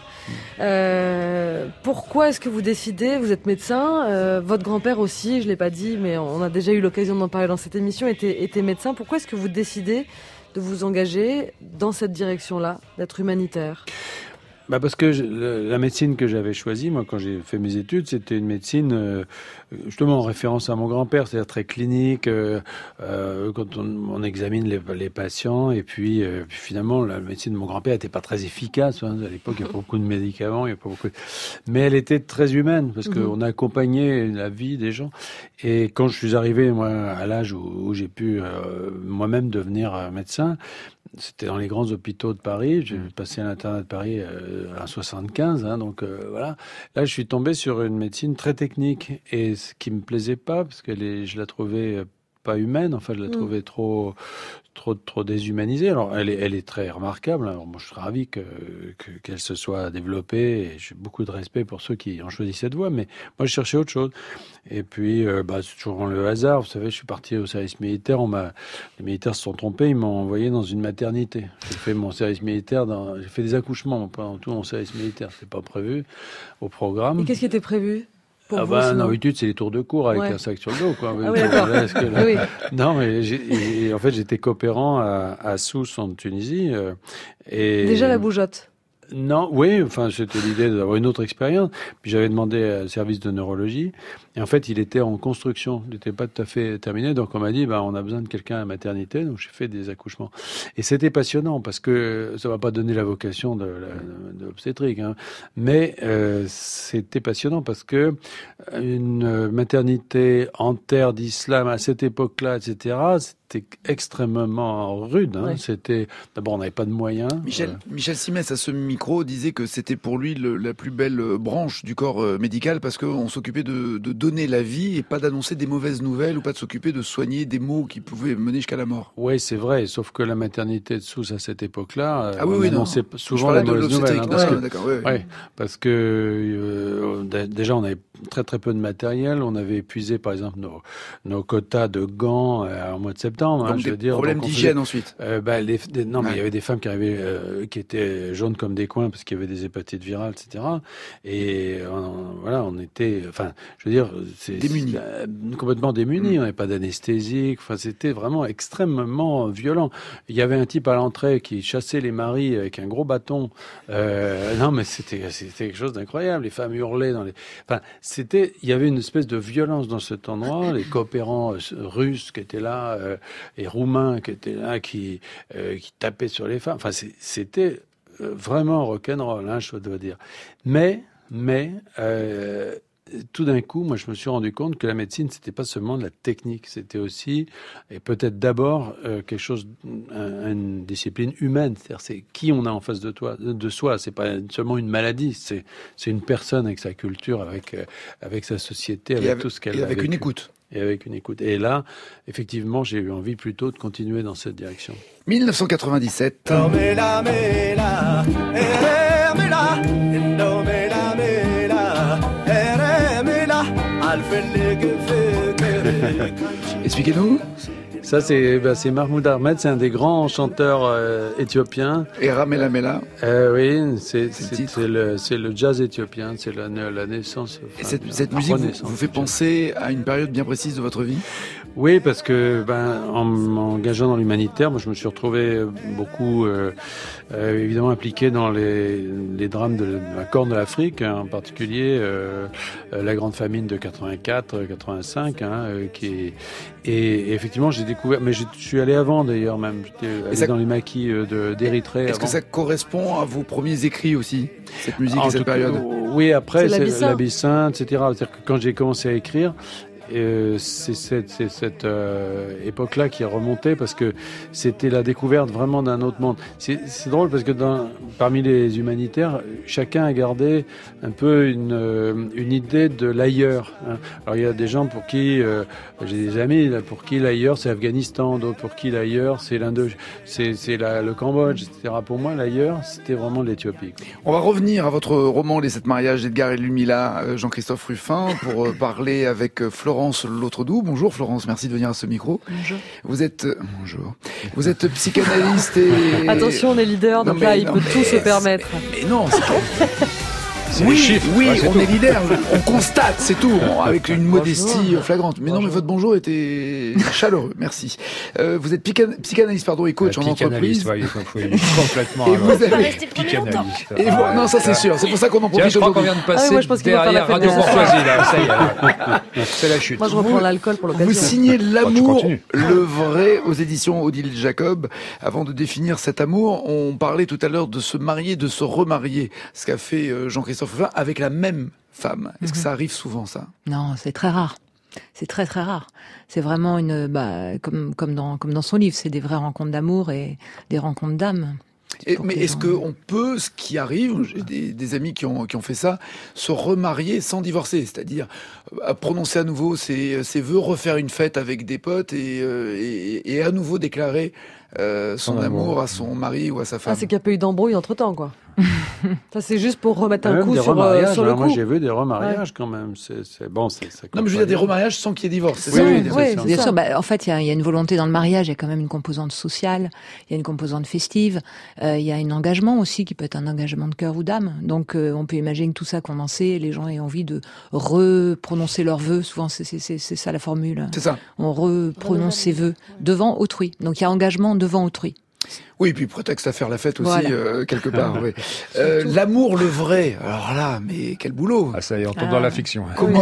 [SPEAKER 5] Pourquoi est-ce que vous décidez, vous êtes médecin, votre grand-père aussi, je l'ai pas dit, mais on a déjà eu l'occasion d'en parler dans cette émission, était médecin. Pourquoi est-ce que vous décidez de vous engager dans cette direction-là, d'être humanitaire ?
[SPEAKER 4] Parce que la médecine que j'avais choisie, moi, quand j'ai fait mes études, c'était une médecine justement en référence à mon grand-père, c'est-à-dire très clinique, quand on examine les patients, et puis finalement, la médecine de mon grand-père n'était pas très efficace. À l'époque, il n'y a pas beaucoup de médicaments, il y a pas beaucoup mais elle était très humaine, parce qu'on accompagnait la vie des gens. Et quand je suis arrivé, moi, à l'âge où j'ai pu moi-même devenir médecin, c'était dans les grands hôpitaux de Paris. J'ai passé à l'internat de Paris en 75, donc voilà. Là, je suis tombé sur une médecine très technique, et ce qui me plaisait pas, parce que je la trouvais pas humaine. Enfin, je la trouvais trop déshumanisée. Alors, elle est très remarquable. Alors, moi, je suis ravi qu'elle se soit développée, et j'ai beaucoup de respect pour ceux qui ont choisi cette voie. Mais moi, je cherchais autre chose. Et puis, c'est toujours le hasard. Vous savez, je suis parti au service militaire. Les militaires se sont trompés. Ils m'ont envoyé dans une maternité. J'ai fait mon service militaire. J'ai fait des accouchements pendant tout mon service militaire. C'était pas prévu au programme.
[SPEAKER 5] Et qu'est-ce qui était prévu?
[SPEAKER 4] D'habitude, c'est les tours de cours avec un sac sur le dos, quoi.
[SPEAKER 5] Ah oui, d'accord. Oui.
[SPEAKER 4] Non, mais en fait, j'étais coopérant à Sousse, en Tunisie.
[SPEAKER 5] Déjà la bougeotte.
[SPEAKER 4] Non, oui, enfin, c'était l'idée d'avoir une autre expérience. Puis j'avais demandé un service de neurologie. Et en fait, il était en construction. Il n'était pas tout à fait terminé. Donc, on m'a dit, on a besoin de quelqu'un à la maternité. Donc, j'ai fait des accouchements. Et c'était passionnant, parce que ça m'a pas donné la vocation de l'obstétrique, mais c'était passionnant parce que une maternité en terre d'islam à cette époque-là, etc., c'était extrêmement rude. C'était, d'abord, on n'avait pas de moyens.
[SPEAKER 1] Michel Simès, à ce micro, disait que c'était pour lui la plus belle branche du corps médical, parce qu'on s'occupait de donner la vie et pas d'annoncer des mauvaises nouvelles, ou pas de s'occuper de soigner des maux qui pouvaient mener jusqu'à la mort.
[SPEAKER 4] Oui, c'est vrai, sauf que la maternité de Sousse à cette époque-là,
[SPEAKER 1] on
[SPEAKER 4] annonçait souvent les mauvaises nouvelles. Parce que déjà, on avait très très peu de matériel. On avait épuisé, par exemple, nos quotas de gants en mois de septembre.
[SPEAKER 1] Donc problèmes d'hygiène ensuite.
[SPEAKER 4] Mais il y avait des femmes qui arrivaient, qui étaient jaunes comme des coings parce qu'il y avait des hépatites virales, etc. Et on était,
[SPEAKER 1] démunis.
[SPEAKER 4] Complètement démunis. On n'avait pas d'anesthésique. Enfin, c'était vraiment extrêmement violent. Il y avait un type à l'entrée qui chassait les maris avec un gros bâton. Non, mais c'était quelque chose d'incroyable. Les femmes hurlaient il y avait une espèce de violence dans cet endroit. Les coopérants russes qui étaient là, et roumains qui étaient là, qui tapaient sur les femmes. Enfin, c'était vraiment rock'n'roll, je dois dire. Mais tout d'un coup, moi, je me suis rendu compte que la médecine, c'était pas seulement de la technique, c'était aussi, et peut-être d'abord, quelque chose, une discipline humaine. C'est-à-dire, c'est qui on a en face de soi. C'est pas seulement une maladie, c'est une personne avec sa culture, avec sa société, avec tout ce qu'elle a.
[SPEAKER 1] Et avec une écoute.
[SPEAKER 4] Et avec une écoute. Et là, effectivement, j'ai eu envie plutôt de continuer dans cette direction.
[SPEAKER 1] 1997. Expliquez-nous.
[SPEAKER 4] Ça, c'est Mahmoud Ahmed, c'est un des grands chanteurs éthiopiens.
[SPEAKER 1] Et Ramela Mela.
[SPEAKER 4] Oui, c'est le jazz éthiopien, c'est la naissance.
[SPEAKER 1] Et cette musique vous fait penser à une période bien précise de votre vie ?
[SPEAKER 4] Oui, parce que en m'engageant dans l'humanitaire, moi je me suis retrouvé beaucoup évidemment impliqué dans les drames de la Corne de l'Afrique, en particulier la grande famine de 84-85, et effectivement j'ai découvert, mais je suis allé avant d'ailleurs même, j'étais allé dans les maquis d'Érythrée.
[SPEAKER 1] Est-ce que ça correspond à vos premiers écrits aussi, cette musique et cette période ?
[SPEAKER 4] Oui, après c'est l'Abyssinthe, etc. C'est-à-dire que quand j'ai commencé à écrire, c'est cette époque-là qui est remontée parce que c'était la découverte vraiment d'un autre monde. C'est drôle parce que parmi les humanitaires, chacun a gardé un peu une idée de l'ailleurs. Hein. Alors il y a des gens pour qui, j'ai des amis pour qui l'ailleurs c'est Afghanistan, d'autres pour qui l'ailleurs c'est le Cambodge, etc. Pour moi l'ailleurs c'était vraiment l'Éthiopie.
[SPEAKER 1] On va revenir à votre roman Les 7 mariages d'Edgar et Ludmilla, Jean-Christophe Ruffin, pour parler avec Florence L'Autredoux. Bonjour Florence, merci de venir à ce micro.
[SPEAKER 5] Bonjour.
[SPEAKER 1] Vous êtes psychanalyste et...
[SPEAKER 5] Attention, on est leader, donc là, il peut tout se permettre.
[SPEAKER 1] Mais non,
[SPEAKER 3] c'est les chiffres.
[SPEAKER 1] Oui,
[SPEAKER 3] ouais,
[SPEAKER 1] on est leader, on constate, c'est tout, avec une modestie flagrante. Mais non, mais votre bonjour était chaleureux, merci. Vous êtes psychanalyste et coach en entreprise.
[SPEAKER 3] Ouais, complètement.
[SPEAKER 1] Et vous avez...
[SPEAKER 3] Psychanalyste.
[SPEAKER 1] Et non, ça c'est sûr, c'est pour ça qu'on en profite.
[SPEAKER 3] Je crois qu'on vient de passer derrière Radio Courtoisie, là, ça y est. C'est la chute.
[SPEAKER 5] Moi, je reprends l'alcool pour l'occasion.
[SPEAKER 1] Vous signez L'amour, le vrai, aux éditions Odile Jacob. Avant de définir cet amour, on parlait tout à l'heure de se marier, de se remarier, ce qu'a fait Jean-Christophe Ruffin avec la même femme. Est-ce que ça arrive souvent, ça?
[SPEAKER 11] Non, c'est très rare. C'est très très rare. C'est vraiment comme dans son livre, c'est des vraies rencontres d'amour et des rencontres d'âme.
[SPEAKER 1] Mais est-ce qu'on peut, ce qui arrive, j'ai des amis qui ont fait ça, se remarier sans divorcer, c'est-à-dire prononcer à nouveau ses vœux, refaire une fête avec des potes et à nouveau déclarer son amour à son mari ou à sa femme.
[SPEAKER 5] C'est qu'il n'y a pas eu d'embrouille entre-temps, quoi. Ça, c'est juste pour remettre un coup sur le coup.
[SPEAKER 4] Moi, j'ai vu des remariages quand même. C'est bon,
[SPEAKER 1] non, mais je veux dire des remariages sans qu'il y ait divorce. C'est ça.
[SPEAKER 11] Oui, bien sûr. En fait, il y a une volonté dans le mariage. Il y a quand même une composante sociale. Il y a une composante festive. Il y a un engagement aussi qui peut être un engagement de cœur ou d'âme. Donc, on peut imaginer que tout ça condensé, les gens aient envie de reprononcer leurs vœux. Souvent, c'est ça la formule.
[SPEAKER 1] C'est ça.
[SPEAKER 11] On reprononce ses vœux devant autrui. Donc, il y a engagement devant autrui.
[SPEAKER 1] Oui, puis prétexte à faire la fête aussi,
[SPEAKER 11] voilà.
[SPEAKER 1] quelque part. Oui. L'amour, le vrai. Alors là, mais quel boulot.
[SPEAKER 3] Ah, ça y est, on tombe dans la fiction.
[SPEAKER 1] Comment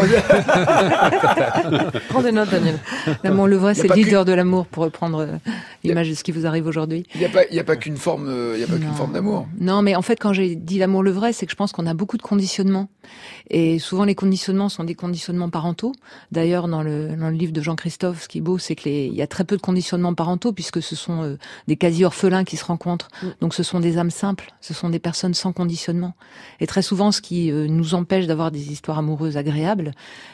[SPEAKER 5] Prends des notes, Daniel.
[SPEAKER 11] L'amour, le vrai, c'est le leader de l'amour, pour reprendre l'image de ce qui vous arrive aujourd'hui.
[SPEAKER 1] Il n'y a pas qu'une forme, qu'une forme d'amour.
[SPEAKER 11] Non, mais en fait, quand j'ai dit l'amour, le vrai, c'est que je pense qu'on a beaucoup de conditionnements. Et souvent, les conditionnements sont des conditionnements parentaux. D'ailleurs, dans le livre de Jean-Christophe, ce qui est beau, c'est qu'il y a très peu de conditionnements parentaux, puisque ce sont des quasi-orphelins qui se rencontrent. Donc ce sont des âmes simples, ce sont des personnes sans conditionnement. Et très souvent, ce qui nous empêche d'avoir des histoires amoureuses agréables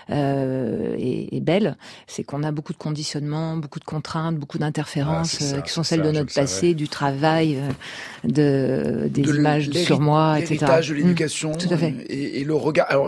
[SPEAKER 11] et belles, c'est qu'on a beaucoup de conditionnements, beaucoup de contraintes, beaucoup d'interférences qui sont celles de notre passé, du travail, des images sur moi, etc.
[SPEAKER 1] L'héritage de l'éducation.
[SPEAKER 11] Tout à fait.
[SPEAKER 1] Et le regard. Alors,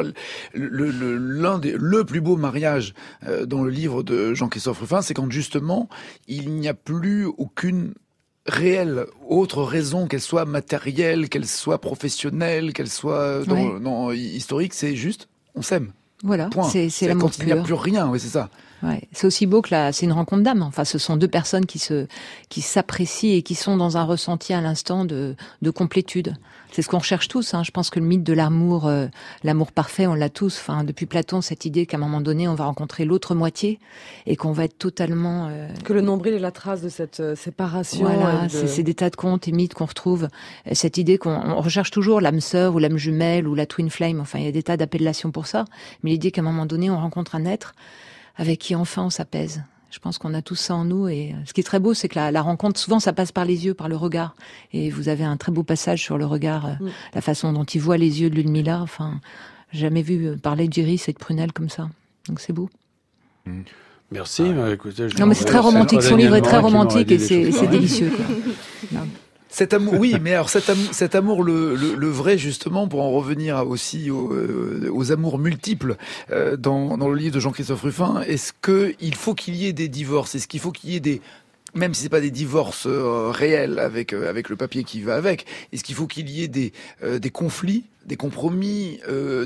[SPEAKER 1] le plus beau mariage dans le livre de Jean-Christophe Ruffin, c'est quand justement, il n'y a plus aucune réelle autre raison, qu'elle soit matérielle, qu'elle soit professionnelle, qu'elle soit historique, c'est juste on s'aime.
[SPEAKER 11] Voilà,
[SPEAKER 1] point.
[SPEAKER 11] C'est l'amour
[SPEAKER 1] quand il n'y a plus rien, oui, c'est ça.
[SPEAKER 11] Ouais, c'est aussi beau que c'est une rencontre d'âme. Enfin, ce sont deux personnes qui s'apprécient et qui sont dans un ressenti à l'instant de complétude. C'est ce qu'on recherche tous. Je pense que le mythe de l'amour, l'amour parfait, on l'a tous. Enfin, depuis Platon, cette idée qu'à un moment donné, on va rencontrer l'autre moitié et qu'on va être totalement...
[SPEAKER 5] Que le nombril est la trace de cette séparation.
[SPEAKER 11] Voilà, c'est des tas de contes et mythes qu'on retrouve. Cette idée qu'on recherche toujours l'âme sœur ou l'âme jumelle ou la twin flame. Enfin, il y a des tas d'appellations pour ça. Mais l'idée qu'à un moment donné, on rencontre un être avec qui enfin on s'apaise. Je pense qu'on a tout ça en nous et ce qui est très beau, c'est que la rencontre, souvent ça passe par les yeux, par le regard. Et vous avez un très beau passage sur le regard, la façon dont il voit les yeux de Ludmilla. Enfin, j'ai jamais vu parler d'iris et de prunelle comme ça. Donc c'est beau.
[SPEAKER 4] Merci. Écoutez,
[SPEAKER 11] non mais c'est très romantique, son livre est très romantique et c'est délicieux. Quoi.
[SPEAKER 1] Cet amour, oui, mais alors cet amour, le vrai justement, pour en revenir aussi aux amours multiples dans le livre de Jean-Christophe Ruffin, est-ce qu'il faut qu'il y ait des divorces? Est-ce qu'il faut qu'il y ait des, même si c'est pas des divorces réels avec le papier qui va avec, est-ce qu'il faut qu'il y ait des conflits, des compromis,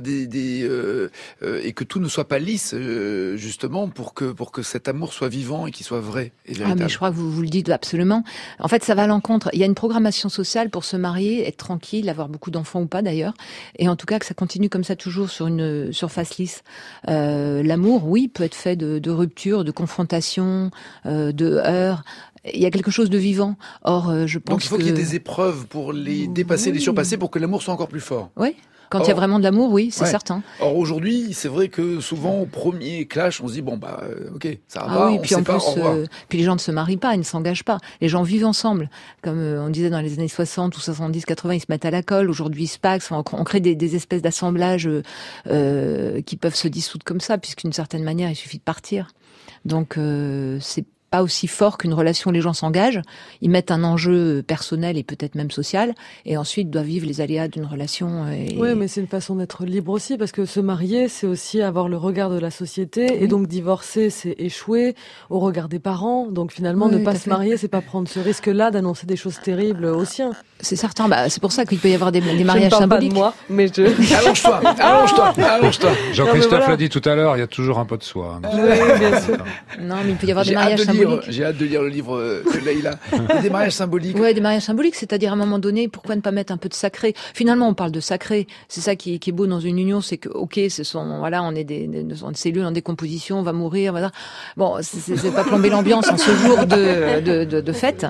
[SPEAKER 1] et que tout ne soit pas lisse, justement, pour que cet amour soit vivant et qu'il soit vrai et véritable.
[SPEAKER 11] Ah, mais je crois que vous le dites absolument. En fait, ça va à l'encontre. Il y a une programmation sociale pour se marier, être tranquille, avoir beaucoup d'enfants ou pas d'ailleurs, et en tout cas que ça continue comme ça toujours sur une surface lisse. L'amour, oui, peut être fait de ruptures, de confrontations, de heurts. Il y a quelque chose de vivant. Or, je pense
[SPEAKER 1] donc il faut qu'il y ait des épreuves pour les dépasser, les surpasser, pour que l'amour soit encore plus fort.
[SPEAKER 11] Oui. Quand il y a vraiment de l'amour, oui, c'est certain.
[SPEAKER 1] Or aujourd'hui, c'est vrai que souvent au premier clash, on se dit bon bah ok, ça va pas,
[SPEAKER 11] oui,
[SPEAKER 1] on
[SPEAKER 11] puis en
[SPEAKER 1] sépare,
[SPEAKER 11] plus,
[SPEAKER 1] au revoir.
[SPEAKER 11] puis les gens ne se marient pas, ils ne s'engagent pas. Les gens vivent ensemble, comme on disait dans les années 60 ou 70, 80, ils se mettent à la colle. Aujourd'hui, ils se paxent, on crée des espèces d'assemblages qui peuvent se dissoudre comme ça, puisqu'une certaine manière, il suffit de partir. Donc c'est pas aussi fort qu'une relation, les gens s'engagent, ils mettent un enjeu personnel et peut-être même social, et ensuite doivent vivre les aléas d'une relation.
[SPEAKER 5] Oui, mais c'est une façon d'être libre aussi, parce que se marier, c'est aussi avoir le regard de la société, et donc divorcer, c'est échouer au regard des parents. Donc finalement, ne pas se marier, c'est pas prendre ce risque-là d'annoncer des choses terribles aux siens.
[SPEAKER 11] C'est certain, c'est pour ça qu'il peut y avoir des mariages
[SPEAKER 5] je ne parle
[SPEAKER 11] symboliques.
[SPEAKER 5] Pas de moi, mais
[SPEAKER 1] allonge-toi.
[SPEAKER 3] Jean-Christophe l'a dit tout à l'heure, il y a toujours un peu de soi.
[SPEAKER 5] Oui, bien sûr.
[SPEAKER 11] Non, mais il peut y avoir des mariages symboliques.
[SPEAKER 1] J'ai hâte de lire le livre de Leïla. Des mariages symboliques.
[SPEAKER 11] Ouais, des mariages symboliques, c'est-à-dire à un moment donné, pourquoi ne pas mettre un peu de sacré? Finalement, on parle de sacré. C'est ça qui est beau dans une union, c'est que, ok, on est des cellules en décomposition, on va mourir, voilà. Bon, c'est pas plomber l'ambiance en ce jour de fête.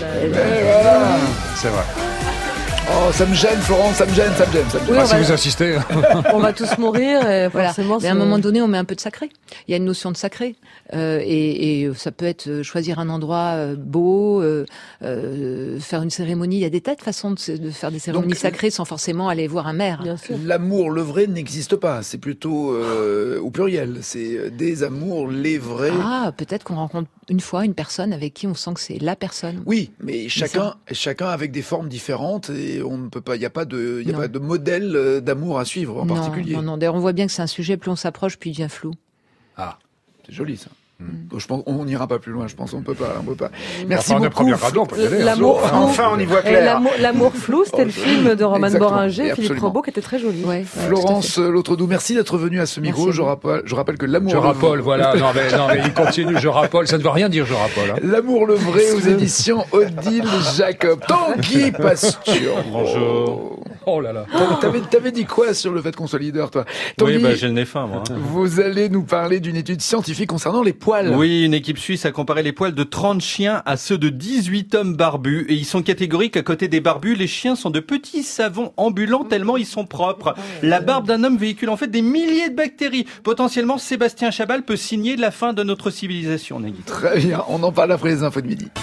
[SPEAKER 3] C'est vrai.
[SPEAKER 1] Oh, ça me gêne, Florence, ça me gêne.
[SPEAKER 11] Oui,
[SPEAKER 3] si vous insistez.
[SPEAKER 5] On va tous mourir, et forcément.
[SPEAKER 11] Mais à un moment donné, on met un peu de sacré. Il y a une notion de sacré. Et ça peut être choisir un endroit beau, faire une cérémonie. Il y a des tas de façons de faire des cérémonies sacrées sans forcément aller voir un maire.
[SPEAKER 5] Bien sûr.
[SPEAKER 1] L'amour, le vrai, n'existe pas. C'est plutôt au pluriel. C'est des amours, les vrais.
[SPEAKER 11] Ah, peut-être qu'on rencontre une fois une personne avec qui on sent que c'est la personne.
[SPEAKER 1] Oui, mais chacun avec des formes différentes et on ne peut pas. Il n'y a pas de modèle d'amour à suivre en particulier.
[SPEAKER 11] Non. D'ailleurs, on voit bien que c'est un sujet. Plus on s'approche, plus il devient flou.
[SPEAKER 1] Ah, c'est joli ça. Je pense on n'ira pas plus loin. Je pense on peut pas. Merci beaucoup.
[SPEAKER 5] L'amour flou.
[SPEAKER 6] Enfin, on y voit clair.
[SPEAKER 5] L'amour flou, c'était le film de Roman Boringer, Philippe Robeau, qui était très joli.
[SPEAKER 11] Ouais,
[SPEAKER 1] Florence L'Autre-Doux, merci d'être venue à ce micro. Je rappelle que l'amour.
[SPEAKER 3] Je rappelle, voilà. Non mais il continue. Je rappelle. Ça ne veut rien dire. Je rappelle. Hein.
[SPEAKER 1] L'amour le vrai aux éditions Odile Jacob. Tanguy Pasture.
[SPEAKER 12] Bonjour.
[SPEAKER 3] Oh là là.
[SPEAKER 1] T'avais dit quoi sur le fait qu'on soit leader, toi? Tanguy,
[SPEAKER 12] Oui, j'ai le nez fin, moi.
[SPEAKER 1] Vous allez nous parler d'une étude scientifique concernant les poils.
[SPEAKER 12] Oui, une équipe suisse a comparé les poils de 30 chiens à ceux de 18 hommes barbus. Et ils sont catégoriques, à côté des barbus, les chiens sont de petits savons ambulants tellement ils sont propres. La barbe d'un homme véhicule en fait des milliers de bactéries. Potentiellement, Sébastien Chabal peut signer la fin de notre civilisation, Nagui.
[SPEAKER 1] Très bien, on en parle après les infos de midi.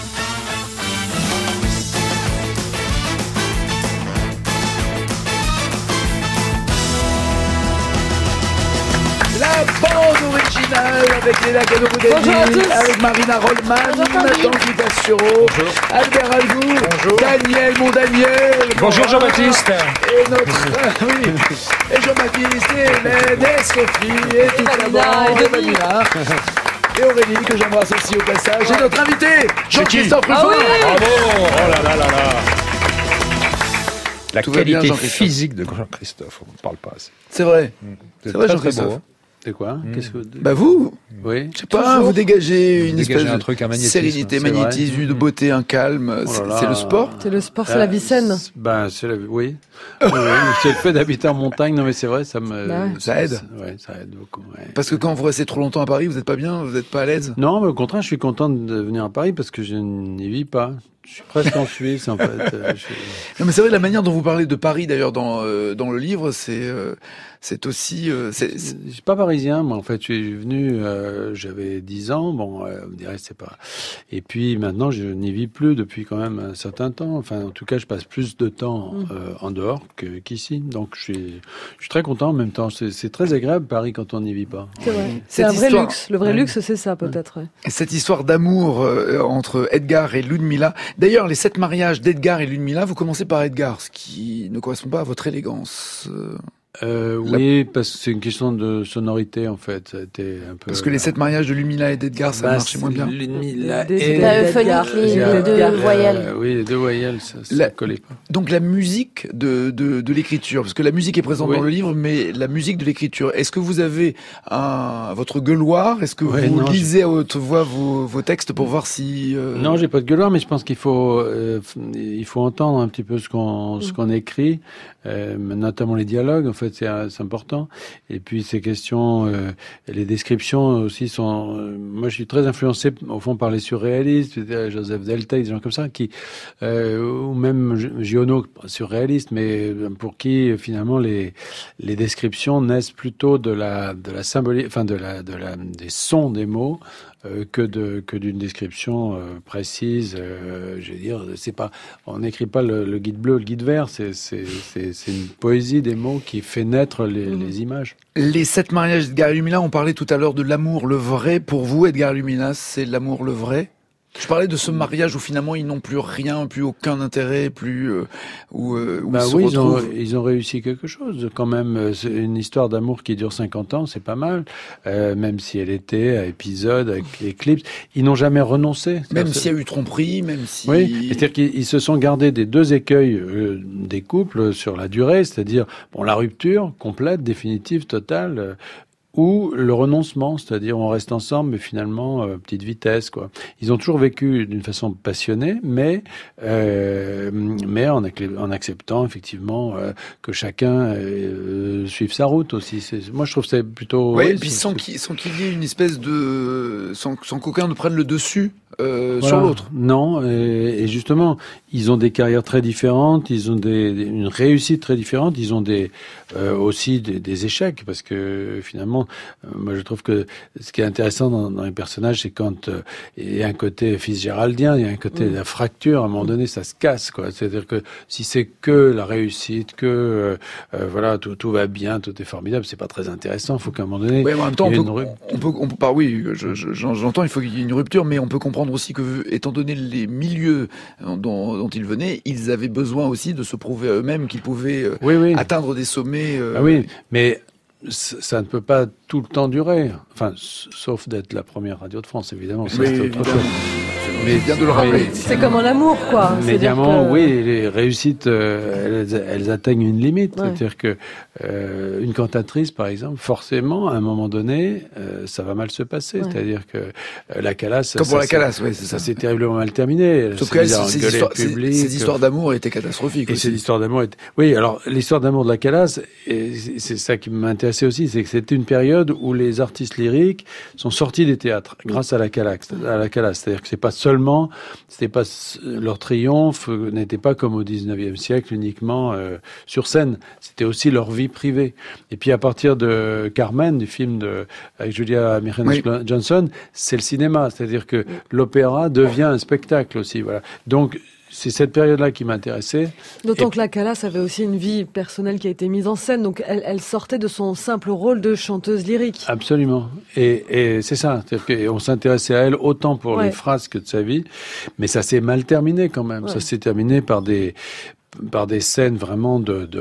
[SPEAKER 1] La bande originale avec Léla Cadorou-Dany, avec Marina Rollman, Tanguy Pasture, Albert Algou, Daniel, mon Daniel.
[SPEAKER 3] Bonjour Jean-Baptiste.
[SPEAKER 1] Et et Jean-Baptiste, et Hélène, et Sophie, et toute la bande, et Vanilla. Et Aurélie, que j'embrasse aussi au passage. Et notre invité, Jean-Christophe Ruffin.
[SPEAKER 3] Bravo. Oh là là là là. La
[SPEAKER 1] Tout va bien,
[SPEAKER 3] qualité
[SPEAKER 1] Jean-Christophe.
[SPEAKER 3] physique de Jean-Christophe, on ne parle pas assez.
[SPEAKER 1] C'est vrai.
[SPEAKER 3] C'est
[SPEAKER 1] vrai,
[SPEAKER 3] très,
[SPEAKER 1] Jean-Christophe.
[SPEAKER 3] très beau, hein.
[SPEAKER 4] C'est quoi Qu'est-ce que
[SPEAKER 1] Bah vous,
[SPEAKER 4] oui.
[SPEAKER 1] je sais pas, vous dégagez une espèce
[SPEAKER 3] un truc, un
[SPEAKER 1] de
[SPEAKER 3] magnétisme,
[SPEAKER 1] sérénité,
[SPEAKER 4] c'est
[SPEAKER 1] magnétisme, de beauté, un calme.
[SPEAKER 4] Oh là là.
[SPEAKER 1] C'est le sport.
[SPEAKER 5] C'est le sport, c'est la vie saine.
[SPEAKER 4] C'est la oui. Oui, c'est le fait d'habiter en montagne. Non mais c'est vrai, ça me
[SPEAKER 1] Ça aide.
[SPEAKER 4] Ouais, ça aide beaucoup. Ouais.
[SPEAKER 1] Parce que quand vous restez trop longtemps à Paris, vous n'êtes pas bien, vous n'êtes pas à l'aise.
[SPEAKER 4] Non, mais au contraire, je suis content de venir à Paris parce que je n'y vis pas. Je suis presque en Suisse en fait.
[SPEAKER 1] Non, mais c'est vrai, la manière dont vous parlez de Paris d'ailleurs dans le livre, c'est aussi.
[SPEAKER 4] Je suis pas parisien, moi en fait. Je suis venu, j'avais 10 ans. Bon, vous direz c'est pas. Et puis maintenant, je n'y vis plus depuis quand même un certain temps. Enfin, en tout cas, je passe plus de temps en dehors qu'ici. Donc, je suis très content en même temps. C'est très agréable Paris quand on n'y vit pas.
[SPEAKER 5] C'est vrai. C'est un vrai luxe. Le vrai luxe, c'est ça peut-être. Ouais.
[SPEAKER 1] Cette histoire d'amour entre Edgar et Ludmilla. D'ailleurs, les 7 mariages d'Edgar et Ludmilla, vous commencez par Edgar, ce qui ne correspond pas à votre élégance.
[SPEAKER 4] Oui, parce que c'est une question de sonorité en fait. Ça a été un peu.
[SPEAKER 1] Parce que les 7 mariages de Ludmilla et d'Edgar, ça marchait moins bien.
[SPEAKER 4] Ludmilla
[SPEAKER 7] euphonique, les deux voyelles.
[SPEAKER 4] Oui, les deux voyelles, ça collait pas.
[SPEAKER 1] Donc la musique de l'écriture, parce que la musique est présente dans le livre, mais la musique de l'écriture. Est-ce que vous avez votre gueuloir? Est-ce que vous lisez à haute voix vos textes pour voir si
[SPEAKER 4] Non, j'ai pas de gueuloir, mais je pense qu'il faut entendre un petit peu ce qu'on écrit, notamment les dialogues. fait, c'est important. Et puis ces questions, les descriptions aussi sont. Moi, je suis très influencé au fond par les surréalistes, Joseph Delteil, des gens comme ça, ou même Giono, surréaliste, mais pour qui finalement les descriptions naissent plutôt de la symbolique, enfin des sons des mots. Que d'une description précise. Je veux dire, c'est pas, on n'écrit pas le guide bleu, le guide vert. C'est une poésie des mots qui fait naître les images.
[SPEAKER 1] Les 7 mariages d'Edgar et Lumina, on parlait tout à l'heure de l'amour, le vrai. Pour vous, Edgar Lumina, c'est l'amour, le vrai? Je parlais de ce mariage où finalement ils n'ont plus rien, plus aucun intérêt, où ils se retrouvent.
[SPEAKER 4] Ils ont réussi quelque chose quand même. C'est une histoire d'amour qui dure 50 ans, c'est pas mal. Même si elle était à épisode, avec les clips, ils n'ont jamais renoncé.
[SPEAKER 1] Même s'il y a eu tromperie, même si.
[SPEAKER 4] Oui, c'est-à-dire qu'ils se sont gardés des 2 écueils des couples sur la durée, c'est-à-dire la rupture complète, définitive, totale. Ou le renoncement, c'est-à-dire on reste ensemble, mais finalement petite vitesse, quoi. Ils ont toujours vécu d'une façon passionnée, mais en acceptant effectivement que chacun suive sa route aussi. Moi, je trouve que c'est plutôt.
[SPEAKER 1] Oui, et puis sans qu'il y ait une espèce de, sans qu'aucun ne prenne le dessus. Sur l'autre.
[SPEAKER 4] Non, et justement, ils ont des carrières très différentes, ils ont une réussite très différente, ils ont aussi des échecs, parce que finalement, moi je trouve que ce qui est intéressant dans les personnages, c'est quand il y a un côté Fitzgeraldien, il y a un côté de la fracture, à un moment donné, ça se casse, quoi. C'est-à-dire que si c'est que la réussite, que voilà, tout va bien, tout est formidable, c'est pas très intéressant. Il faut qu'à un moment donné,
[SPEAKER 1] en même temps, on peut pas. Oui, j'entends, il faut qu'il y ait une rupture, mais on peut comprendre aussi que, étant donné les milieux dont ils venaient, ils avaient besoin aussi de se prouver à eux-mêmes qu'ils pouvaient atteindre des sommets.
[SPEAKER 4] Oui, mais ça ne peut pas tout le temps durer. Enfin, sauf d'être la première radio de France, évidemment. C'est autre chose.
[SPEAKER 1] Mais bien de le rappeler.
[SPEAKER 5] C'est comme en amour, quoi.
[SPEAKER 4] Médiamment, oui, les réussites, elles atteignent une limite. Ouais. C'est-à-dire que une cantatrice, par exemple, forcément, à un moment donné, ça va mal se passer. Ouais. C'est-à-dire que la Calas,
[SPEAKER 1] comme pour la Calas, oui, c'est
[SPEAKER 4] ça. Ça s'est terriblement mal terminé.
[SPEAKER 1] Sauf que ces histoires d'amour étaient catastrophiques.
[SPEAKER 4] Et
[SPEAKER 1] aussi.
[SPEAKER 4] Ces histoires d'amour étaient. Oui, alors l'histoire d'amour de la Calas, c'est ça qui m'intéressait aussi, c'est que c'était une période où les artistes lyriques sont sortis des théâtres grâce à la Calas. C'est-à-dire que c'était pas leur triomphe n'était pas comme au 19e siècle uniquement sur scène, c'était aussi leur vie privée. Et puis à partir de Carmen, du film avec Julia Michaels-Johnson, c'est le cinéma, c'est-à-dire que l'opéra devient un spectacle aussi, voilà. Donc c'est cette période-là qui m'intéressait.
[SPEAKER 5] D'autant que la Calas avait aussi une vie personnelle qui a été mise en scène, donc elle sortait de son simple rôle de chanteuse lyrique.
[SPEAKER 4] Absolument. Et c'est ça. On s'intéressait à elle autant pour les phrases que de sa vie, mais ça s'est mal terminé quand même. Ça s'est terminé par des scènes vraiment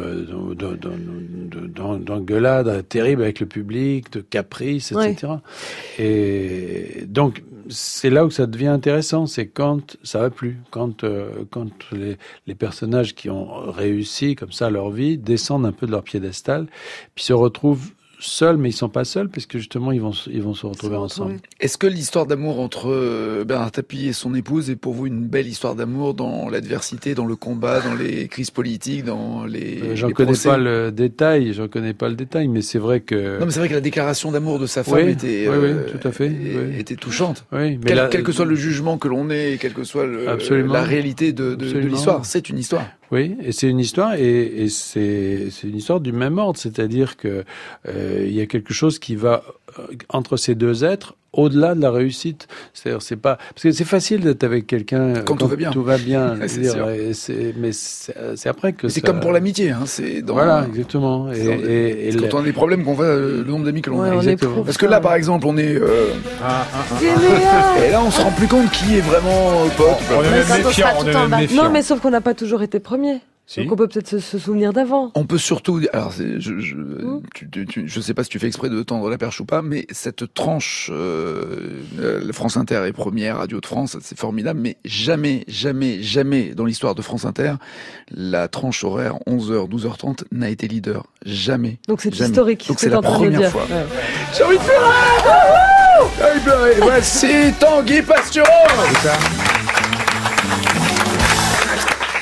[SPEAKER 4] d'engueulades terribles avec le public, de caprices, etc. Et donc, c'est là où ça devient intéressant, c'est quand ça va plus, quand les personnages qui ont réussi comme ça leur vie descendent un peu de leur piédestal, puis se retrouvent seuls, mais ils sont pas seuls, parce que justement, ils vont se retrouver ensemble.
[SPEAKER 1] Est-ce que l'histoire d'amour entre Bernard Tapie et son épouse est pour vous une belle histoire d'amour dans l'adversité, dans le combat, dans les crises politiques, dans les
[SPEAKER 4] J'en connais pas le détail, mais c'est vrai que...
[SPEAKER 1] Non, mais c'est vrai que la déclaration d'amour de sa femme était...
[SPEAKER 4] tout à fait.
[SPEAKER 1] était touchante.
[SPEAKER 4] Oui, mais
[SPEAKER 1] quel que soit le jugement que l'on ait, quelle que soit la réalité de l'histoire, c'est une histoire.
[SPEAKER 4] Oui, et c'est une histoire, et c'est une histoire du même ordre, c'est-à-dire que il y a quelque chose qui va entre ces deux êtres au-delà de la réussite. C'est-à-dire, c'est pas parce que c'est facile d'être avec quelqu'un
[SPEAKER 1] quand tout va bien.
[SPEAKER 4] Tout va bien. Mais c'est après que
[SPEAKER 1] c'est comme pour l'amitié. Hein,
[SPEAKER 4] voilà, exactement.
[SPEAKER 1] Et quand on a des problèmes, qu'on voit le nombre d'amis que l'on a.
[SPEAKER 4] Exactement.
[SPEAKER 1] Parce que là, par exemple, on est. Et là, on se rend plus compte qui est vraiment pote.
[SPEAKER 3] On est même méfiant.
[SPEAKER 5] Non, mais sauf qu'on n'a pas toujours été premier. Si. Donc on peut peut-être se souvenir d'avant.
[SPEAKER 1] On peut surtout... Alors, je sais pas si tu fais exprès de tendre la perche ou pas, mais cette tranche, France Inter est première radio de France, c'est formidable, mais jamais dans l'histoire de France Inter, la tranche horaire 11h, 12h30 n'a été leader. Jamais.
[SPEAKER 5] Donc c'est historique.
[SPEAKER 1] Donc c'est la première fois. Ouais. J'ai envie de faire... Voici Tanguy Pastureau. C'est ça.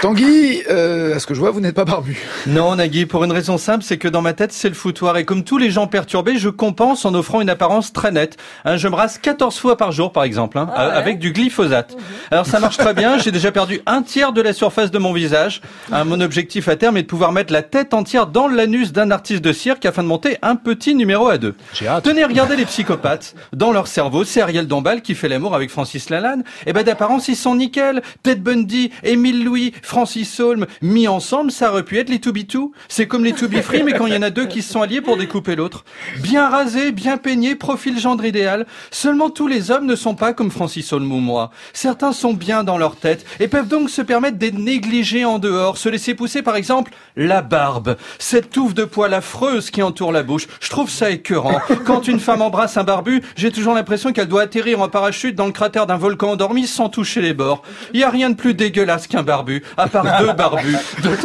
[SPEAKER 1] Tanguy, à ce que je vois, vous n'êtes pas barbu.
[SPEAKER 12] Non, Nagui, pour une raison simple, c'est que dans ma tête, c'est le foutoir. Et comme tous les gens perturbés, je compense en offrant une apparence très nette. Je me rase 14 fois par jour, par exemple, avec du glyphosate. Alors ça marche très bien, j'ai déjà perdu 1/3 de la surface de mon visage. Mon objectif à terme est de pouvoir mettre la tête entière dans l'anus d'un artiste de cirque afin de monter un petit numéro à 2.
[SPEAKER 3] J'ai hâte.
[SPEAKER 12] Tenez, regardez les psychopathes. Dans leur cerveau, c'est Ariel Dombal qui fait l'amour avec Francis Lalanne. Et d'apparence, ils sont nickel. Ted Bundy, Émile Louis, Francis Holm, mis ensemble, ça aurait pu être les 2B2. C'est comme les 2B3, mais quand il y en a deux qui se sont alliés pour découper l'autre. Bien rasé, bien peigné, profil gendre idéal. Seulement tous les hommes ne sont pas comme Francis Holm ou moi. Certains sont bien dans leur tête et peuvent donc se permettre d'être négligés en dehors, se laisser pousser par exemple la barbe. Cette touffe de poils affreuse qui entoure la bouche. Je trouve ça écœurant. Quand une femme embrasse un barbu, j'ai toujours l'impression qu'elle doit atterrir en parachute dans le cratère d'un volcan endormi sans toucher les bords. Il y a rien de plus dégueulasse qu'un barbu, à part deux barbus.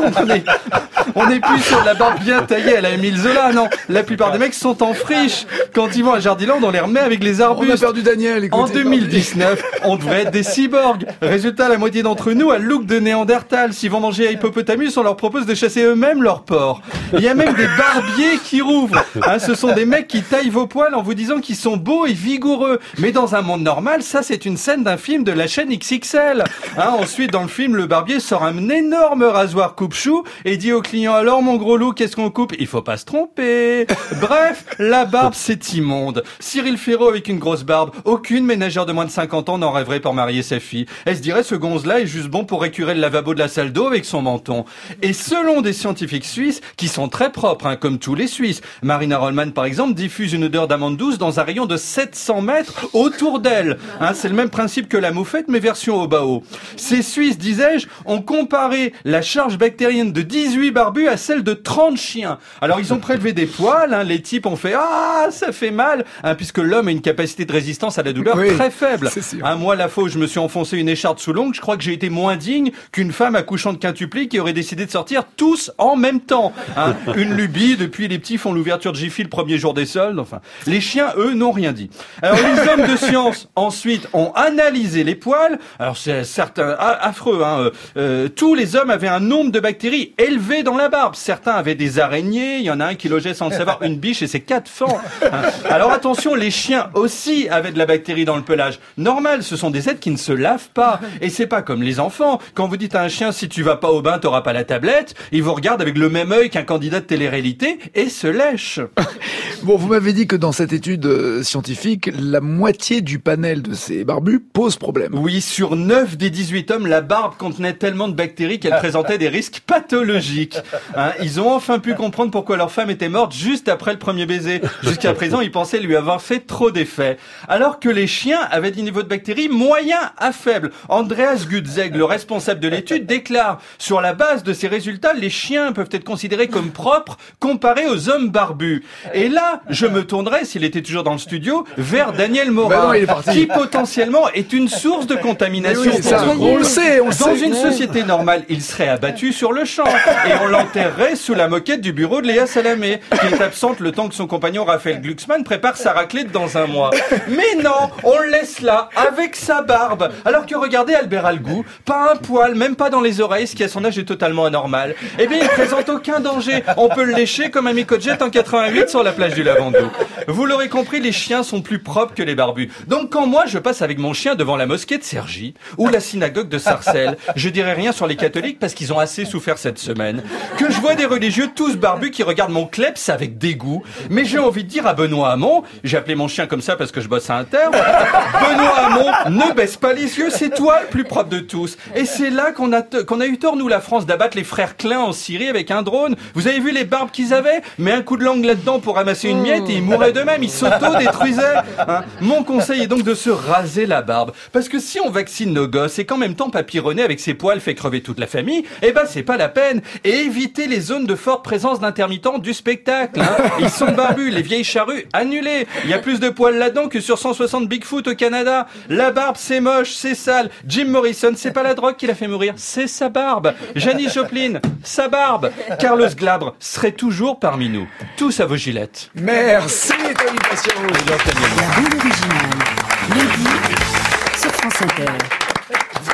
[SPEAKER 12] On n'est plus sur de la barbe bien taillée à la Émile Zola, non. La plupart des mecs sont en friche. Quand ils vont à Jardiland, on les remet avec les arbustes.
[SPEAKER 1] On a perdu Daniel, écoutez.
[SPEAKER 12] En 2019, on devrait être des cyborgs. Résultat, la moitié d'entre nous a le look de Néandertal. S'ils vont manger à Hippopotamus, on leur propose de chasser eux-mêmes leurs porcs. Il y a même des barbiers qui rouvrent. Ce sont des mecs qui taillent vos poils en vous disant qu'ils sont beaux et vigoureux. Mais dans un monde normal, ça c'est une scène d'un film de la chaîne XXL. Ensuite, dans le film, le barbier sort un énorme rasoir coupe-chou et dit au client: alors mon gros loup, qu'est-ce qu'on coupe? Il faut pas se tromper. Bref, la barbe c'est immonde. Cyril Ferraud avec une grosse barbe, aucune ménagère de moins de 50 ans n'en rêverait pour marier sa fille. Elle se dirait: ce gonze-là est juste bon pour récurer le lavabo de la salle d'eau avec son menton. Et selon des scientifiques suisses, qui sont très propres, comme tous les Suisses, Marina Rollman par exemple diffuse une odeur d'amande douce dans un rayon de 700 mètres autour d'elle. C'est le même principe que la moufette mais version au bao. Ces Suisses, disais-je, ont comparé la charge bactérienne de 18 barbus à celle de 30 chiens. Alors ils ont prélevé des poils, les types ont fait: ah, ça fait mal, puisque l'homme a une capacité de résistance à la douleur très faible. Moi, la fois où je me suis enfoncé une écharpe sous l'ongle, je crois que j'ai été moins digne qu'une femme accouchant de quintupli qui aurait décidé de sortir tous en même temps. Une lubie, depuis les petits font l'ouverture de Jiffy le premier jour des soldes. Enfin, les chiens, eux, n'ont rien dit. Alors les hommes de science, ensuite, ont analysé les poils. Alors c'est certain, affreux, tous les hommes avaient un nombre de bactéries élevé dans la barbe. Certains avaient des araignées, il y en a un qui logeait sans le savoir une biche et ses 4 fans. Alors attention, les chiens aussi avaient de la bactérie dans le pelage. Normal, ce sont des êtres qui ne se lavent pas. Et c'est pas comme les enfants. Quand vous dites à un chien: si tu vas pas au bain, t'auras pas la tablette, il vous regarde avec le même œil qu'un candidat de télé-réalité et se lèche.
[SPEAKER 1] Bon, vous m'avez dit que dans cette étude scientifique, la moitié du panel de ces barbus pose problème.
[SPEAKER 12] Oui, sur 9 des 18 hommes, la barbe contenait tellement de bactéries qu'elle présentait des risques pathologiques. Ils ont enfin pu comprendre pourquoi leur femme était morte juste après le premier baiser. Jusqu'à présent, ils pensaient lui avoir fait trop d'effets. Alors que les chiens avaient des niveaux de bactéries moyens à faibles. Andreas Gutzeg, le responsable de l'étude, déclare: sur la base de ces résultats, les chiens peuvent être considérés comme propres comparés aux hommes barbus. Et là, je me tournerais, s'il était toujours dans le studio, vers Daniel Morin, qui potentiellement est une source de contamination.
[SPEAKER 1] On le sait.
[SPEAKER 12] Dans une société normale, il serait abattu sur le champ et on l'enterrerait sous la moquette du bureau de Léa Salamé, qui est absente le temps que son compagnon Raphaël Glucksmann prépare sa raclette dans un mois. Mais non, on le laisse là, avec sa barbe. Alors que regardez Albert Algou, pas un poil, même pas dans les oreilles, ce qui à son âge est totalement anormal. Eh bien, il présente aucun danger. On peut le lécher comme un Micojet en 88 sur la plage du Lavandou. Vous l'aurez compris, les chiens sont plus propres que les barbus. Donc quand moi je passe avec mon chien devant la mosquée de Cergy ou la synagogue de Sarcelles, je dirai rien sur les catholiques parce qu'ils ont assez souffert cette semaine. Que je vois des religieux tous barbus qui regardent mon kleps avec dégoût. Mais j'ai envie de dire à Benoît Hamon, j'ai appelé mon chien comme ça parce que je bosse à Inter, Benoît Hamon, ne baisse pas les yeux, c'est toi le plus propre de tous. Et c'est là qu'on a eu tort, nous, la France, d'abattre les frères Klein en Syrie avec un drone. Vous avez vu les barbes qu'ils avaient? Mais un coup de langue là-dedans pour ramasser une miette et ils mouraient d'eux-mêmes, ils s'auto-détruisaient. Mon conseil est donc de se raser la barbe. Parce que si on vaccine nos gosses et qu'en même temps Papy René avec ses poils fait crever toute la famille, c'est pas la peine. Et évitez les zones de forte présence d'intermittents du spectacle. Ils sont barbus, les vieilles charrues annulées. Il y a plus de poils là-dedans que sur 160 Bigfoot au Canada. La barbe, c'est moche, c'est sale. Jim Morrison, c'est pas la drogue qui l'a fait mourir, c'est sa barbe. Janis Joplin, sa barbe. Carlos Glabre serait toujours parmi nous. Tous à vos gilettes.
[SPEAKER 1] Merci, Tony Passion.
[SPEAKER 9] La bande originale, lundi, sur France Inter.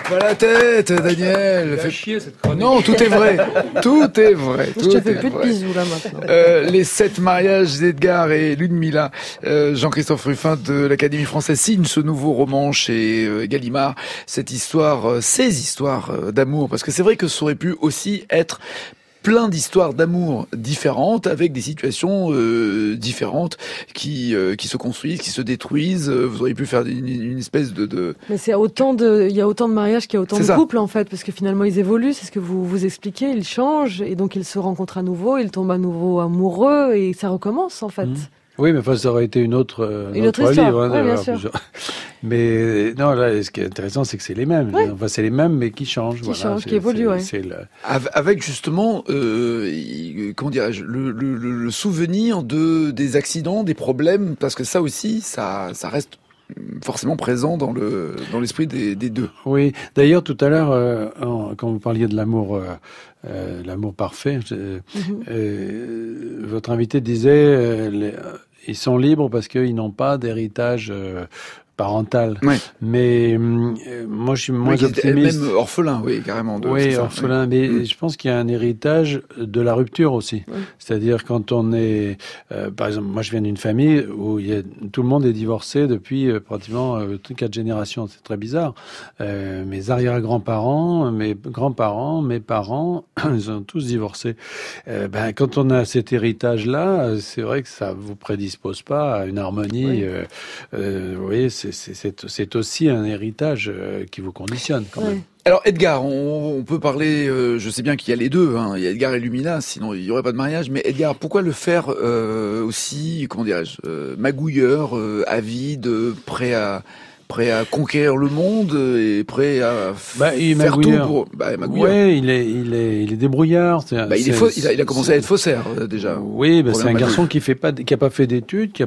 [SPEAKER 1] Pas la tête, Daniel.
[SPEAKER 3] Fais chier cette chronique.
[SPEAKER 1] Non, tout est vrai. Tout est vrai.
[SPEAKER 5] Je te fais plus de bisous là maintenant.
[SPEAKER 1] Les 7 mariages d'Edgar et Ludmilla. Jean-Christophe Ruffin de l'Académie française signe ce nouveau roman chez Gallimard. Cette histoire, ces histoires d'amour, parce que c'est vrai que ça aurait pu aussi être plein d'histoires d'amour différentes, avec des situations différentes qui se construisent, qui se détruisent. Vous auriez pu faire une espèce de...
[SPEAKER 5] Mais il y a autant de mariages qu'il y a autant de couples en fait, parce que finalement ils évoluent, c'est ce que vous expliquez, ils changent, et donc ils se rencontrent à nouveau, ils tombent à nouveau amoureux, et ça recommence en fait.
[SPEAKER 4] Oui, mais enfin, ça aurait été une autre
[SPEAKER 5] histoire.
[SPEAKER 4] livre.
[SPEAKER 5] Hein, bien sûr.
[SPEAKER 4] Mais non, là, ce qui est intéressant, c'est que c'est les mêmes.
[SPEAKER 5] Ouais.
[SPEAKER 4] Enfin, c'est les mêmes, mais qui changent.
[SPEAKER 5] Qui évoluent, ouais.
[SPEAKER 1] Avec justement, comment dirais-je, le souvenir des accidents, des problèmes, parce que ça aussi, ça reste forcément présent dans l'esprit des deux.
[SPEAKER 4] Oui. D'ailleurs, tout à l'heure, quand vous parliez de l'amour. L'amour parfait. Votre invité disait, ils sont libres parce qu'ils n'ont pas d'héritage parental.
[SPEAKER 1] Ouais.
[SPEAKER 4] Mais moi, je suis moins optimiste.
[SPEAKER 1] Même orphelin, oui, carrément.
[SPEAKER 4] Oui, orphelin. Oui. Mais je pense qu'il y a un héritage de la rupture aussi. Oui. C'est-à-dire quand on est, par exemple, moi, je viens d'une famille où tout le monde est divorcé depuis pratiquement 4 générations. C'est très bizarre. Mes arrière-grands-parents, mes grands-parents, mes parents, ils ont tous divorcé. Quand on a cet héritage-là, c'est vrai que ça vous prédispose pas à une harmonie. Oui. Vous voyez, c'est aussi un héritage qui vous conditionne quand même.
[SPEAKER 1] Alors Edgar, on peut parler, je sais bien qu'il y a les deux, hein, il y a Edgar et Ludmilla, sinon il n'y aurait pas de mariage, mais Edgar, pourquoi le faire aussi, comment dirais-je, magouilleur, avide, prêt à conquérir le monde et prêt à faire tout pour... magouilleur.
[SPEAKER 4] Oui, il est débrouillard.
[SPEAKER 1] Il a commencé à être faussaire déjà.
[SPEAKER 4] Oui, c'est un garçon qui a pas fait d'études, qui a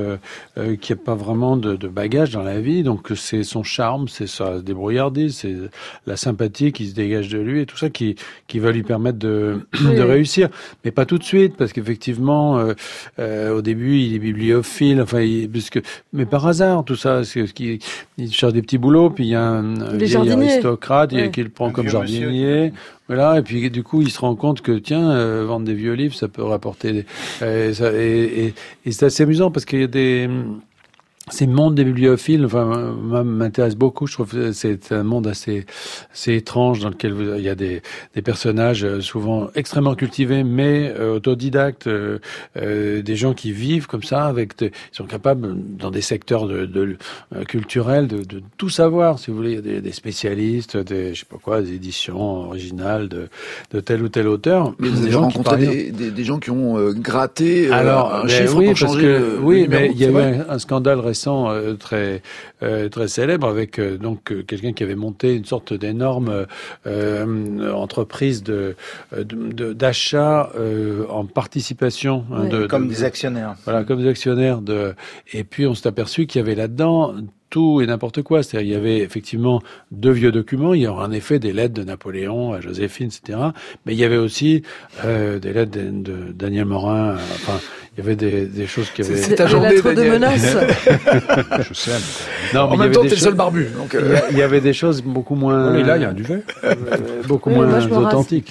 [SPEAKER 4] pas vraiment de bagage dans la vie. Donc c'est son charme, c'est sa débrouillardise, c'est la sympathie qui se dégage de lui et tout ça qui va lui permettre de réussir. Mais pas tout de suite, parce qu'effectivement, au début, il est bibliophile. Mais par hasard, tout ça, il cherche des petits boulots, puis il y a un vieil aristocrate qui le prend comme jardinier. Voilà, et puis du coup, il se rend compte que vendre des vieux livres, ça peut rapporter et c'est assez amusant parce qu'il y a ces mondes des bibliophiles, m'intéressent beaucoup. Je trouve que c'est un monde assez étrange dans lequel il y a des personnages souvent extrêmement cultivés, mais autodidactes, des gens qui vivent comme ça, ils sont capables dans des secteurs culturels de tout savoir. Si vous voulez, il y a des spécialistes, des éditions originales de tel ou tel auteur.
[SPEAKER 1] Mais vous avez rencontré des gens qui ont gratté un chiffre pour changer
[SPEAKER 4] mais il y a eu un scandale récent très célèbre avec quelqu'un qui avait monté une sorte d'énorme entreprise d'achat en participation
[SPEAKER 6] comme des actionnaires.
[SPEAKER 4] Voilà, comme des actionnaires et puis on s'est aperçu qu'il y avait là-dedans tout et n'importe quoi. C'est-à-dire, il y avait effectivement 2 vieux documents. Il y aurait en effet des lettres de Napoléon à Joséphine, etc. Mais il y avait aussi des lettres de Daniel Morin. Il y avait des choses qui avaient...
[SPEAKER 5] C'est des lettres de menaces.
[SPEAKER 3] Je sais.
[SPEAKER 1] Non, en même temps, t'es le seul barbu. Donc
[SPEAKER 4] il y avait des choses beaucoup moins...
[SPEAKER 3] Mais là, il y a un duvet.
[SPEAKER 4] Beaucoup moins authentiques.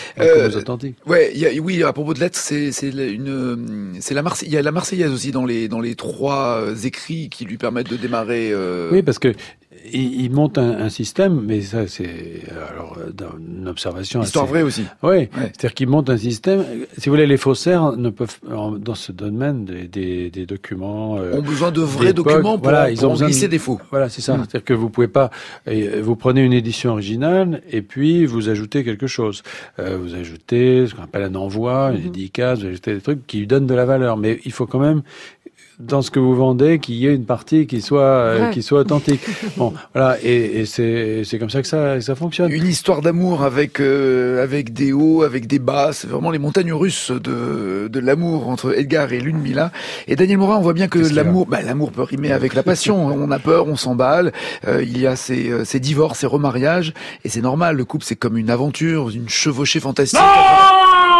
[SPEAKER 1] Oui, à propos de lettres, c'est la Marseillaise. Il y a la Marseillaise aussi dans les 3 écrits qui lui permettent de démarrer.
[SPEAKER 4] Oui, parce que il monte un système, mais ça c'est dans une observation.
[SPEAKER 1] Histoire vraie aussi.
[SPEAKER 4] Oui, c'est-à-dire qu'il monte un système. Si vous voulez, les faussaires ne peuvent dans ce domaine des documents
[SPEAKER 1] ont besoin de vrais documents pour en glisser des faux.
[SPEAKER 4] Voilà, c'est ça. C'est-à-dire que vous pouvez pas. Vous prenez une édition originale et puis vous ajoutez quelque chose. Vous ajoutez ce qu'on appelle un envoi, une dédicace. Vous ajoutez des trucs qui lui donnent de la valeur, mais il faut quand même dans ce que vous vendez, qu'il y ait une partie qui soit authentique. Bon, voilà, et c'est comme ça que ça fonctionne.
[SPEAKER 1] Une histoire d'amour avec des hauts, avec des bas, c'est vraiment les montagnes russes de l'amour entre Edgar et Ludmilla. Et Daniel Morin, on voit bien que l'amour peut rimer avec la passion. On a peur, on s'emballe. Il y a ces divorces, ces remariages, et c'est normal. Le couple, c'est comme une aventure, une chevauchée fantastique.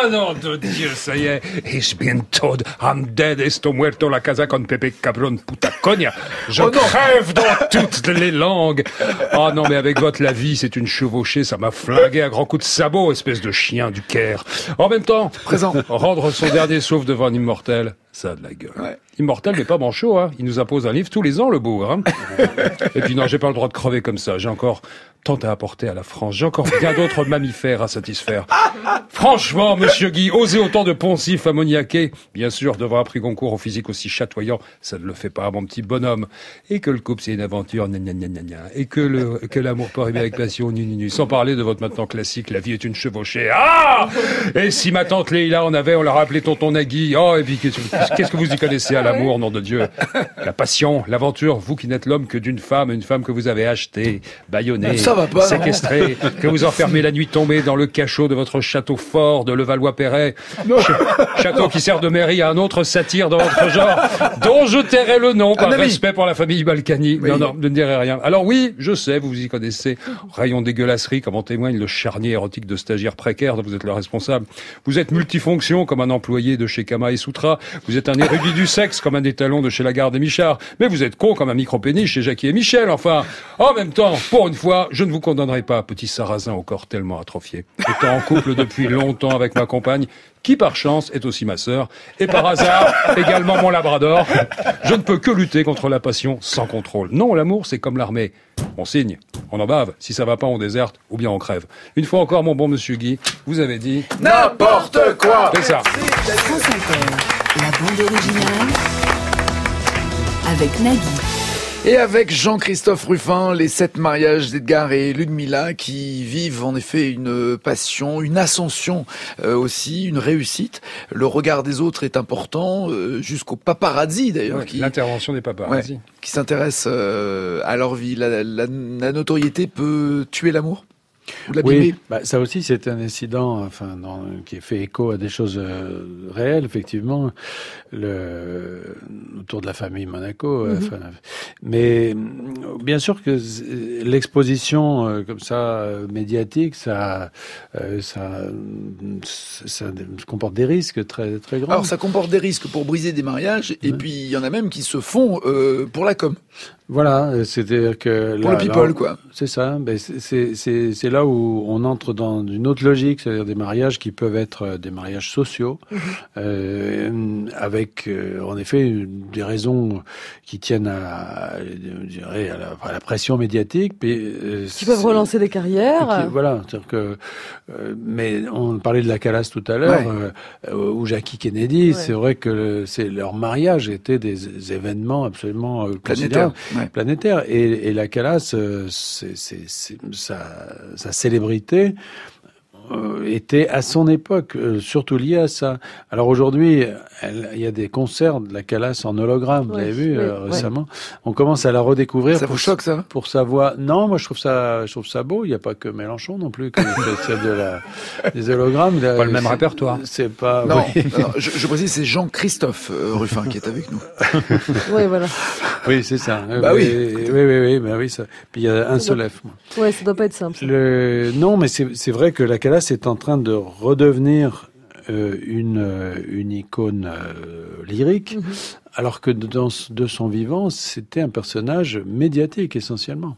[SPEAKER 3] Ah non, de Dieu, ça y est. Ich bin tot, I'm dead, esto muerto, la casa con Pepe Cabron puta coña. Je crève dans toutes les langues. Ah non, mais avec votre la vie, c'est une chevauchée, ça m'a flingué à grands coups de sabot, espèce de chien du Caire. En même temps, rendre son dernier souffle devant un immortel, ça a de la gueule. Ouais. Immortel, mais pas manchot, hein. Il nous impose un livre tous les ans, le bougre, hein. Et puis non, j'ai pas le droit de crever comme ça. J'ai encore tant à apporter à la France. J'ai encore bien d'autres mammifères à satisfaire. Franchement, monsieur Guy, oser autant de poncifs ammoniaqués. Bien sûr, devant un prix Goncourt au physique aussi chatoyant, ça ne le fait pas, mon petit bonhomme. Et que le couple, c'est une aventure, gna gna gna gna gna. Et que l'amour peut arriver avec passion, nu nu nu. Sans parler de votre maintenant classique, la vie est une chevauchée. Ah! Et si ma tante Leïla en avait, on l'a rappelé tonton Nagui. Oh, et puis, qu'est-ce que vous y connaissez à l'amour, nom de Dieu? La passion, l'aventure, vous qui n'êtes l'homme que d'une femme, une femme que vous avez achetée, bâillonnée, séquestrée, que vous enfermez la nuit tombée dans le cachot de votre château fort de Levallois-Perret. Château qui sert de mairie à un autre satyre dans votre genre, dont je tairai le nom par respect pour la famille Balkany. Oui. Non, je ne dirai rien. Alors oui, je sais, vous y connaissez. Rayon dégueulasserie, comme en témoigne le charnier érotique de stagiaire précaire dont vous êtes le responsable. Vous êtes multifonction comme un employé de chez Kama et Soutra. Vous êtes un érudit du sexe comme un étalon de chez Lagarde et Michard. Mais vous êtes con comme un micro-pénis chez Jackie et Michel. Enfin, en même temps, pour une fois, je ne vous condamnerai pas, petit sarrasin au corps tellement atrophié. Étant en couple depuis longtemps avec ma compagne, qui par chance est aussi ma sœur, et par hasard également mon labrador, je ne peux que lutter contre la passion sans contrôle. Non, l'amour, c'est comme l'armée. On signe, on en bave, si ça va pas, on déserte, ou bien on crève. Une fois encore, mon bon monsieur Guy, vous avez dit...
[SPEAKER 1] N'importe quoi!
[SPEAKER 3] C'est ça.
[SPEAKER 9] France Inter, la bande originale, avec Nagui.
[SPEAKER 1] Et avec Jean-Christophe Ruffin, les 7 mariages d'Edgar et Ludmilla qui vivent en effet une passion, une ascension aussi, une réussite. Le regard des autres est important, jusqu'au paparazzi d'ailleurs.
[SPEAKER 3] Ouais, l'intervention des paparazzi.
[SPEAKER 1] Qui s'intéressent à leur vie. La notoriété peut tuer l'amour ?
[SPEAKER 4] Oui, ça aussi c'est un incident, qui fait écho à des choses réelles, effectivement, autour de la famille Monaco. Mais bien sûr que l'exposition comme ça médiatique, ça comporte des risques très très grands.
[SPEAKER 1] Alors ça comporte des risques pour briser des mariages, et puis il y en a même qui se font pour la com.
[SPEAKER 4] Voilà, c'est-à-dire que
[SPEAKER 1] pour le people, quoi.
[SPEAKER 4] C'est ça. Ben c'est là où on entre dans une autre logique, c'est-à-dire des mariages qui peuvent être des mariages sociaux, avec en effet des raisons qui tiennent à la pression médiatique,
[SPEAKER 5] qui peuvent relancer des carrières.
[SPEAKER 4] Voilà, c'est-à-dire que. Mais on parlait de la Calas tout à l'heure, ou Jackie Kennedy. C'est vrai que leur mariage était des événements absolument
[SPEAKER 1] planétaires.
[SPEAKER 4] Planétaire. Et la Calas, sa célébrité était à son époque surtout liée à ça. Alors aujourd'hui, il y a des concerts de la Calas en hologramme, vous avez vu récemment. On commence à la redécouvrir.
[SPEAKER 1] Ça vous choque, ça?
[SPEAKER 4] Pour sa voix. Non, moi je trouve ça beau. Il n'y a pas que Mélenchon non plus qui fait des hologrammes.
[SPEAKER 3] Pas le même répertoire.
[SPEAKER 4] C'est pas.
[SPEAKER 1] Non, non, je précise, c'est Jean-Christophe Ruffin qui est avec nous.
[SPEAKER 5] Oui, voilà.
[SPEAKER 4] Oui, c'est ça.
[SPEAKER 5] Oui,
[SPEAKER 4] ça. Puis il y a un seul F.
[SPEAKER 5] Ouais, ça doit pas être simple.
[SPEAKER 4] Non, mais c'est vrai que la Calas est en train de redevenir une icône lyrique, alors que de son vivant, c'était un personnage médiatique essentiellement.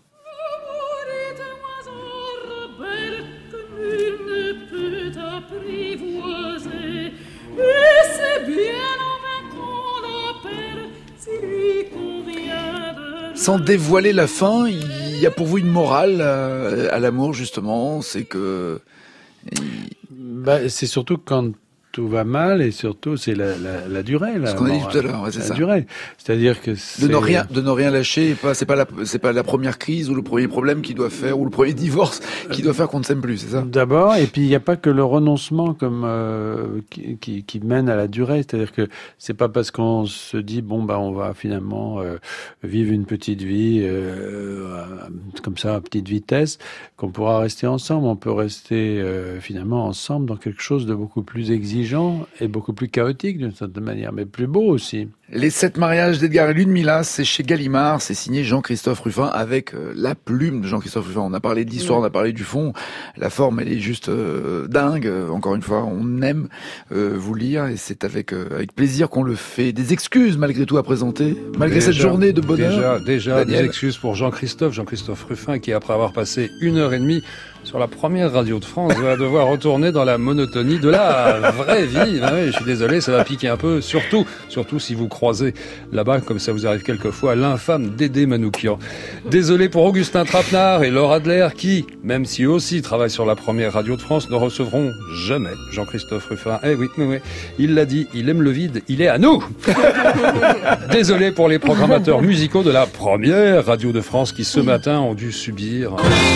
[SPEAKER 1] Sans dévoiler la fin, il y a pour vous une morale à l'amour, justement, c'est que...
[SPEAKER 4] c'est surtout quand tout va mal, et surtout c'est la durée.
[SPEAKER 1] Ce qu'on a dit tout à l'heure, c'est ça. La
[SPEAKER 4] durée, c'est-à-dire que
[SPEAKER 1] de ne rien lâcher. C'est pas la première crise ou le premier problème qui doit faire, ou le premier divorce qui doit faire qu'on ne s'aime plus, c'est ça.
[SPEAKER 4] D'abord, et puis il n'y a pas que le renoncement comme qui mène à la durée. C'est-à-dire que c'est pas parce qu'on se dit on va finalement vivre une petite vie comme ça à petite vitesse qu'on pourra rester ensemble. On peut rester finalement ensemble dans quelque chose de beaucoup plus exigeant et beaucoup plus chaotique d'une certaine manière, mais plus beau aussi.
[SPEAKER 1] Les 7 mariages d'Edgar et Ludmilla, c'est chez Gallimard, c'est signé Jean-Christophe Ruffin avec la plume de Jean-Christophe Ruffin. On a parlé de l'histoire, on a parlé du fond, la forme elle est juste dingue. Encore une fois, on aime vous lire et c'est avec plaisir qu'on le fait. Des excuses malgré tout à présenter, malgré cette journée de bonheur.
[SPEAKER 3] Déjà des excuses pour Jean-Christophe Ruffin qui après avoir passé 1h30 sur la première radio de France va devoir retourner dans la monotonie de la vraie vie. Ah oui, je suis désolé, ça va piquer un peu, surtout si vous croisez là-bas, comme ça vous arrive quelquefois, l'infâme Dédé Manoukian. Désolé pour Augustin Trapenard et Laura Adler qui, même si eux aussi travaillent sur la première radio de France, ne recevront jamais Jean-Christophe Ruffin. Eh oui, il l'a dit, il aime le vide, il est à nous. Désolé pour les programmateurs musicaux de la première radio de France qui ce matin ont dû subir...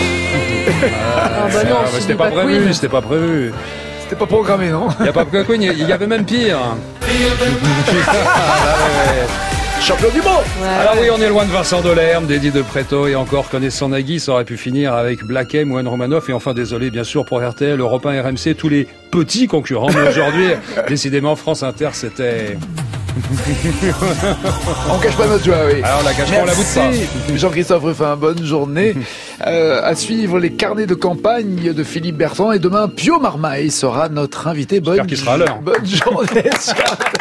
[SPEAKER 3] c'était pas prévu. C'était pas
[SPEAKER 1] programmé, non?
[SPEAKER 3] Il y a pas Queen, il y avait même pire.
[SPEAKER 1] Champion du monde.
[SPEAKER 3] Alors oui, on est loin de Vincent Delerme, d'Eddie de Pretto et encore connaissant Nagui, ça aurait pu finir avec Black M ou Anne Romanoff et enfin désolé bien sûr pour RTL, Europe 1, RMC, tous les petits concurrents. Mais aujourd'hui, décidément, France Inter, c'était...
[SPEAKER 1] On cache pas notre joie, oui.
[SPEAKER 3] Alors on la cache pas, on la boude pas.
[SPEAKER 1] Jean-Christophe Ruffin, bonne journée. À suivre les carnets de campagne de Philippe Bertrand et demain Pio Marmaille sera notre invité.
[SPEAKER 3] J'espère qu'il sera à l'heure.
[SPEAKER 1] Bonne journée.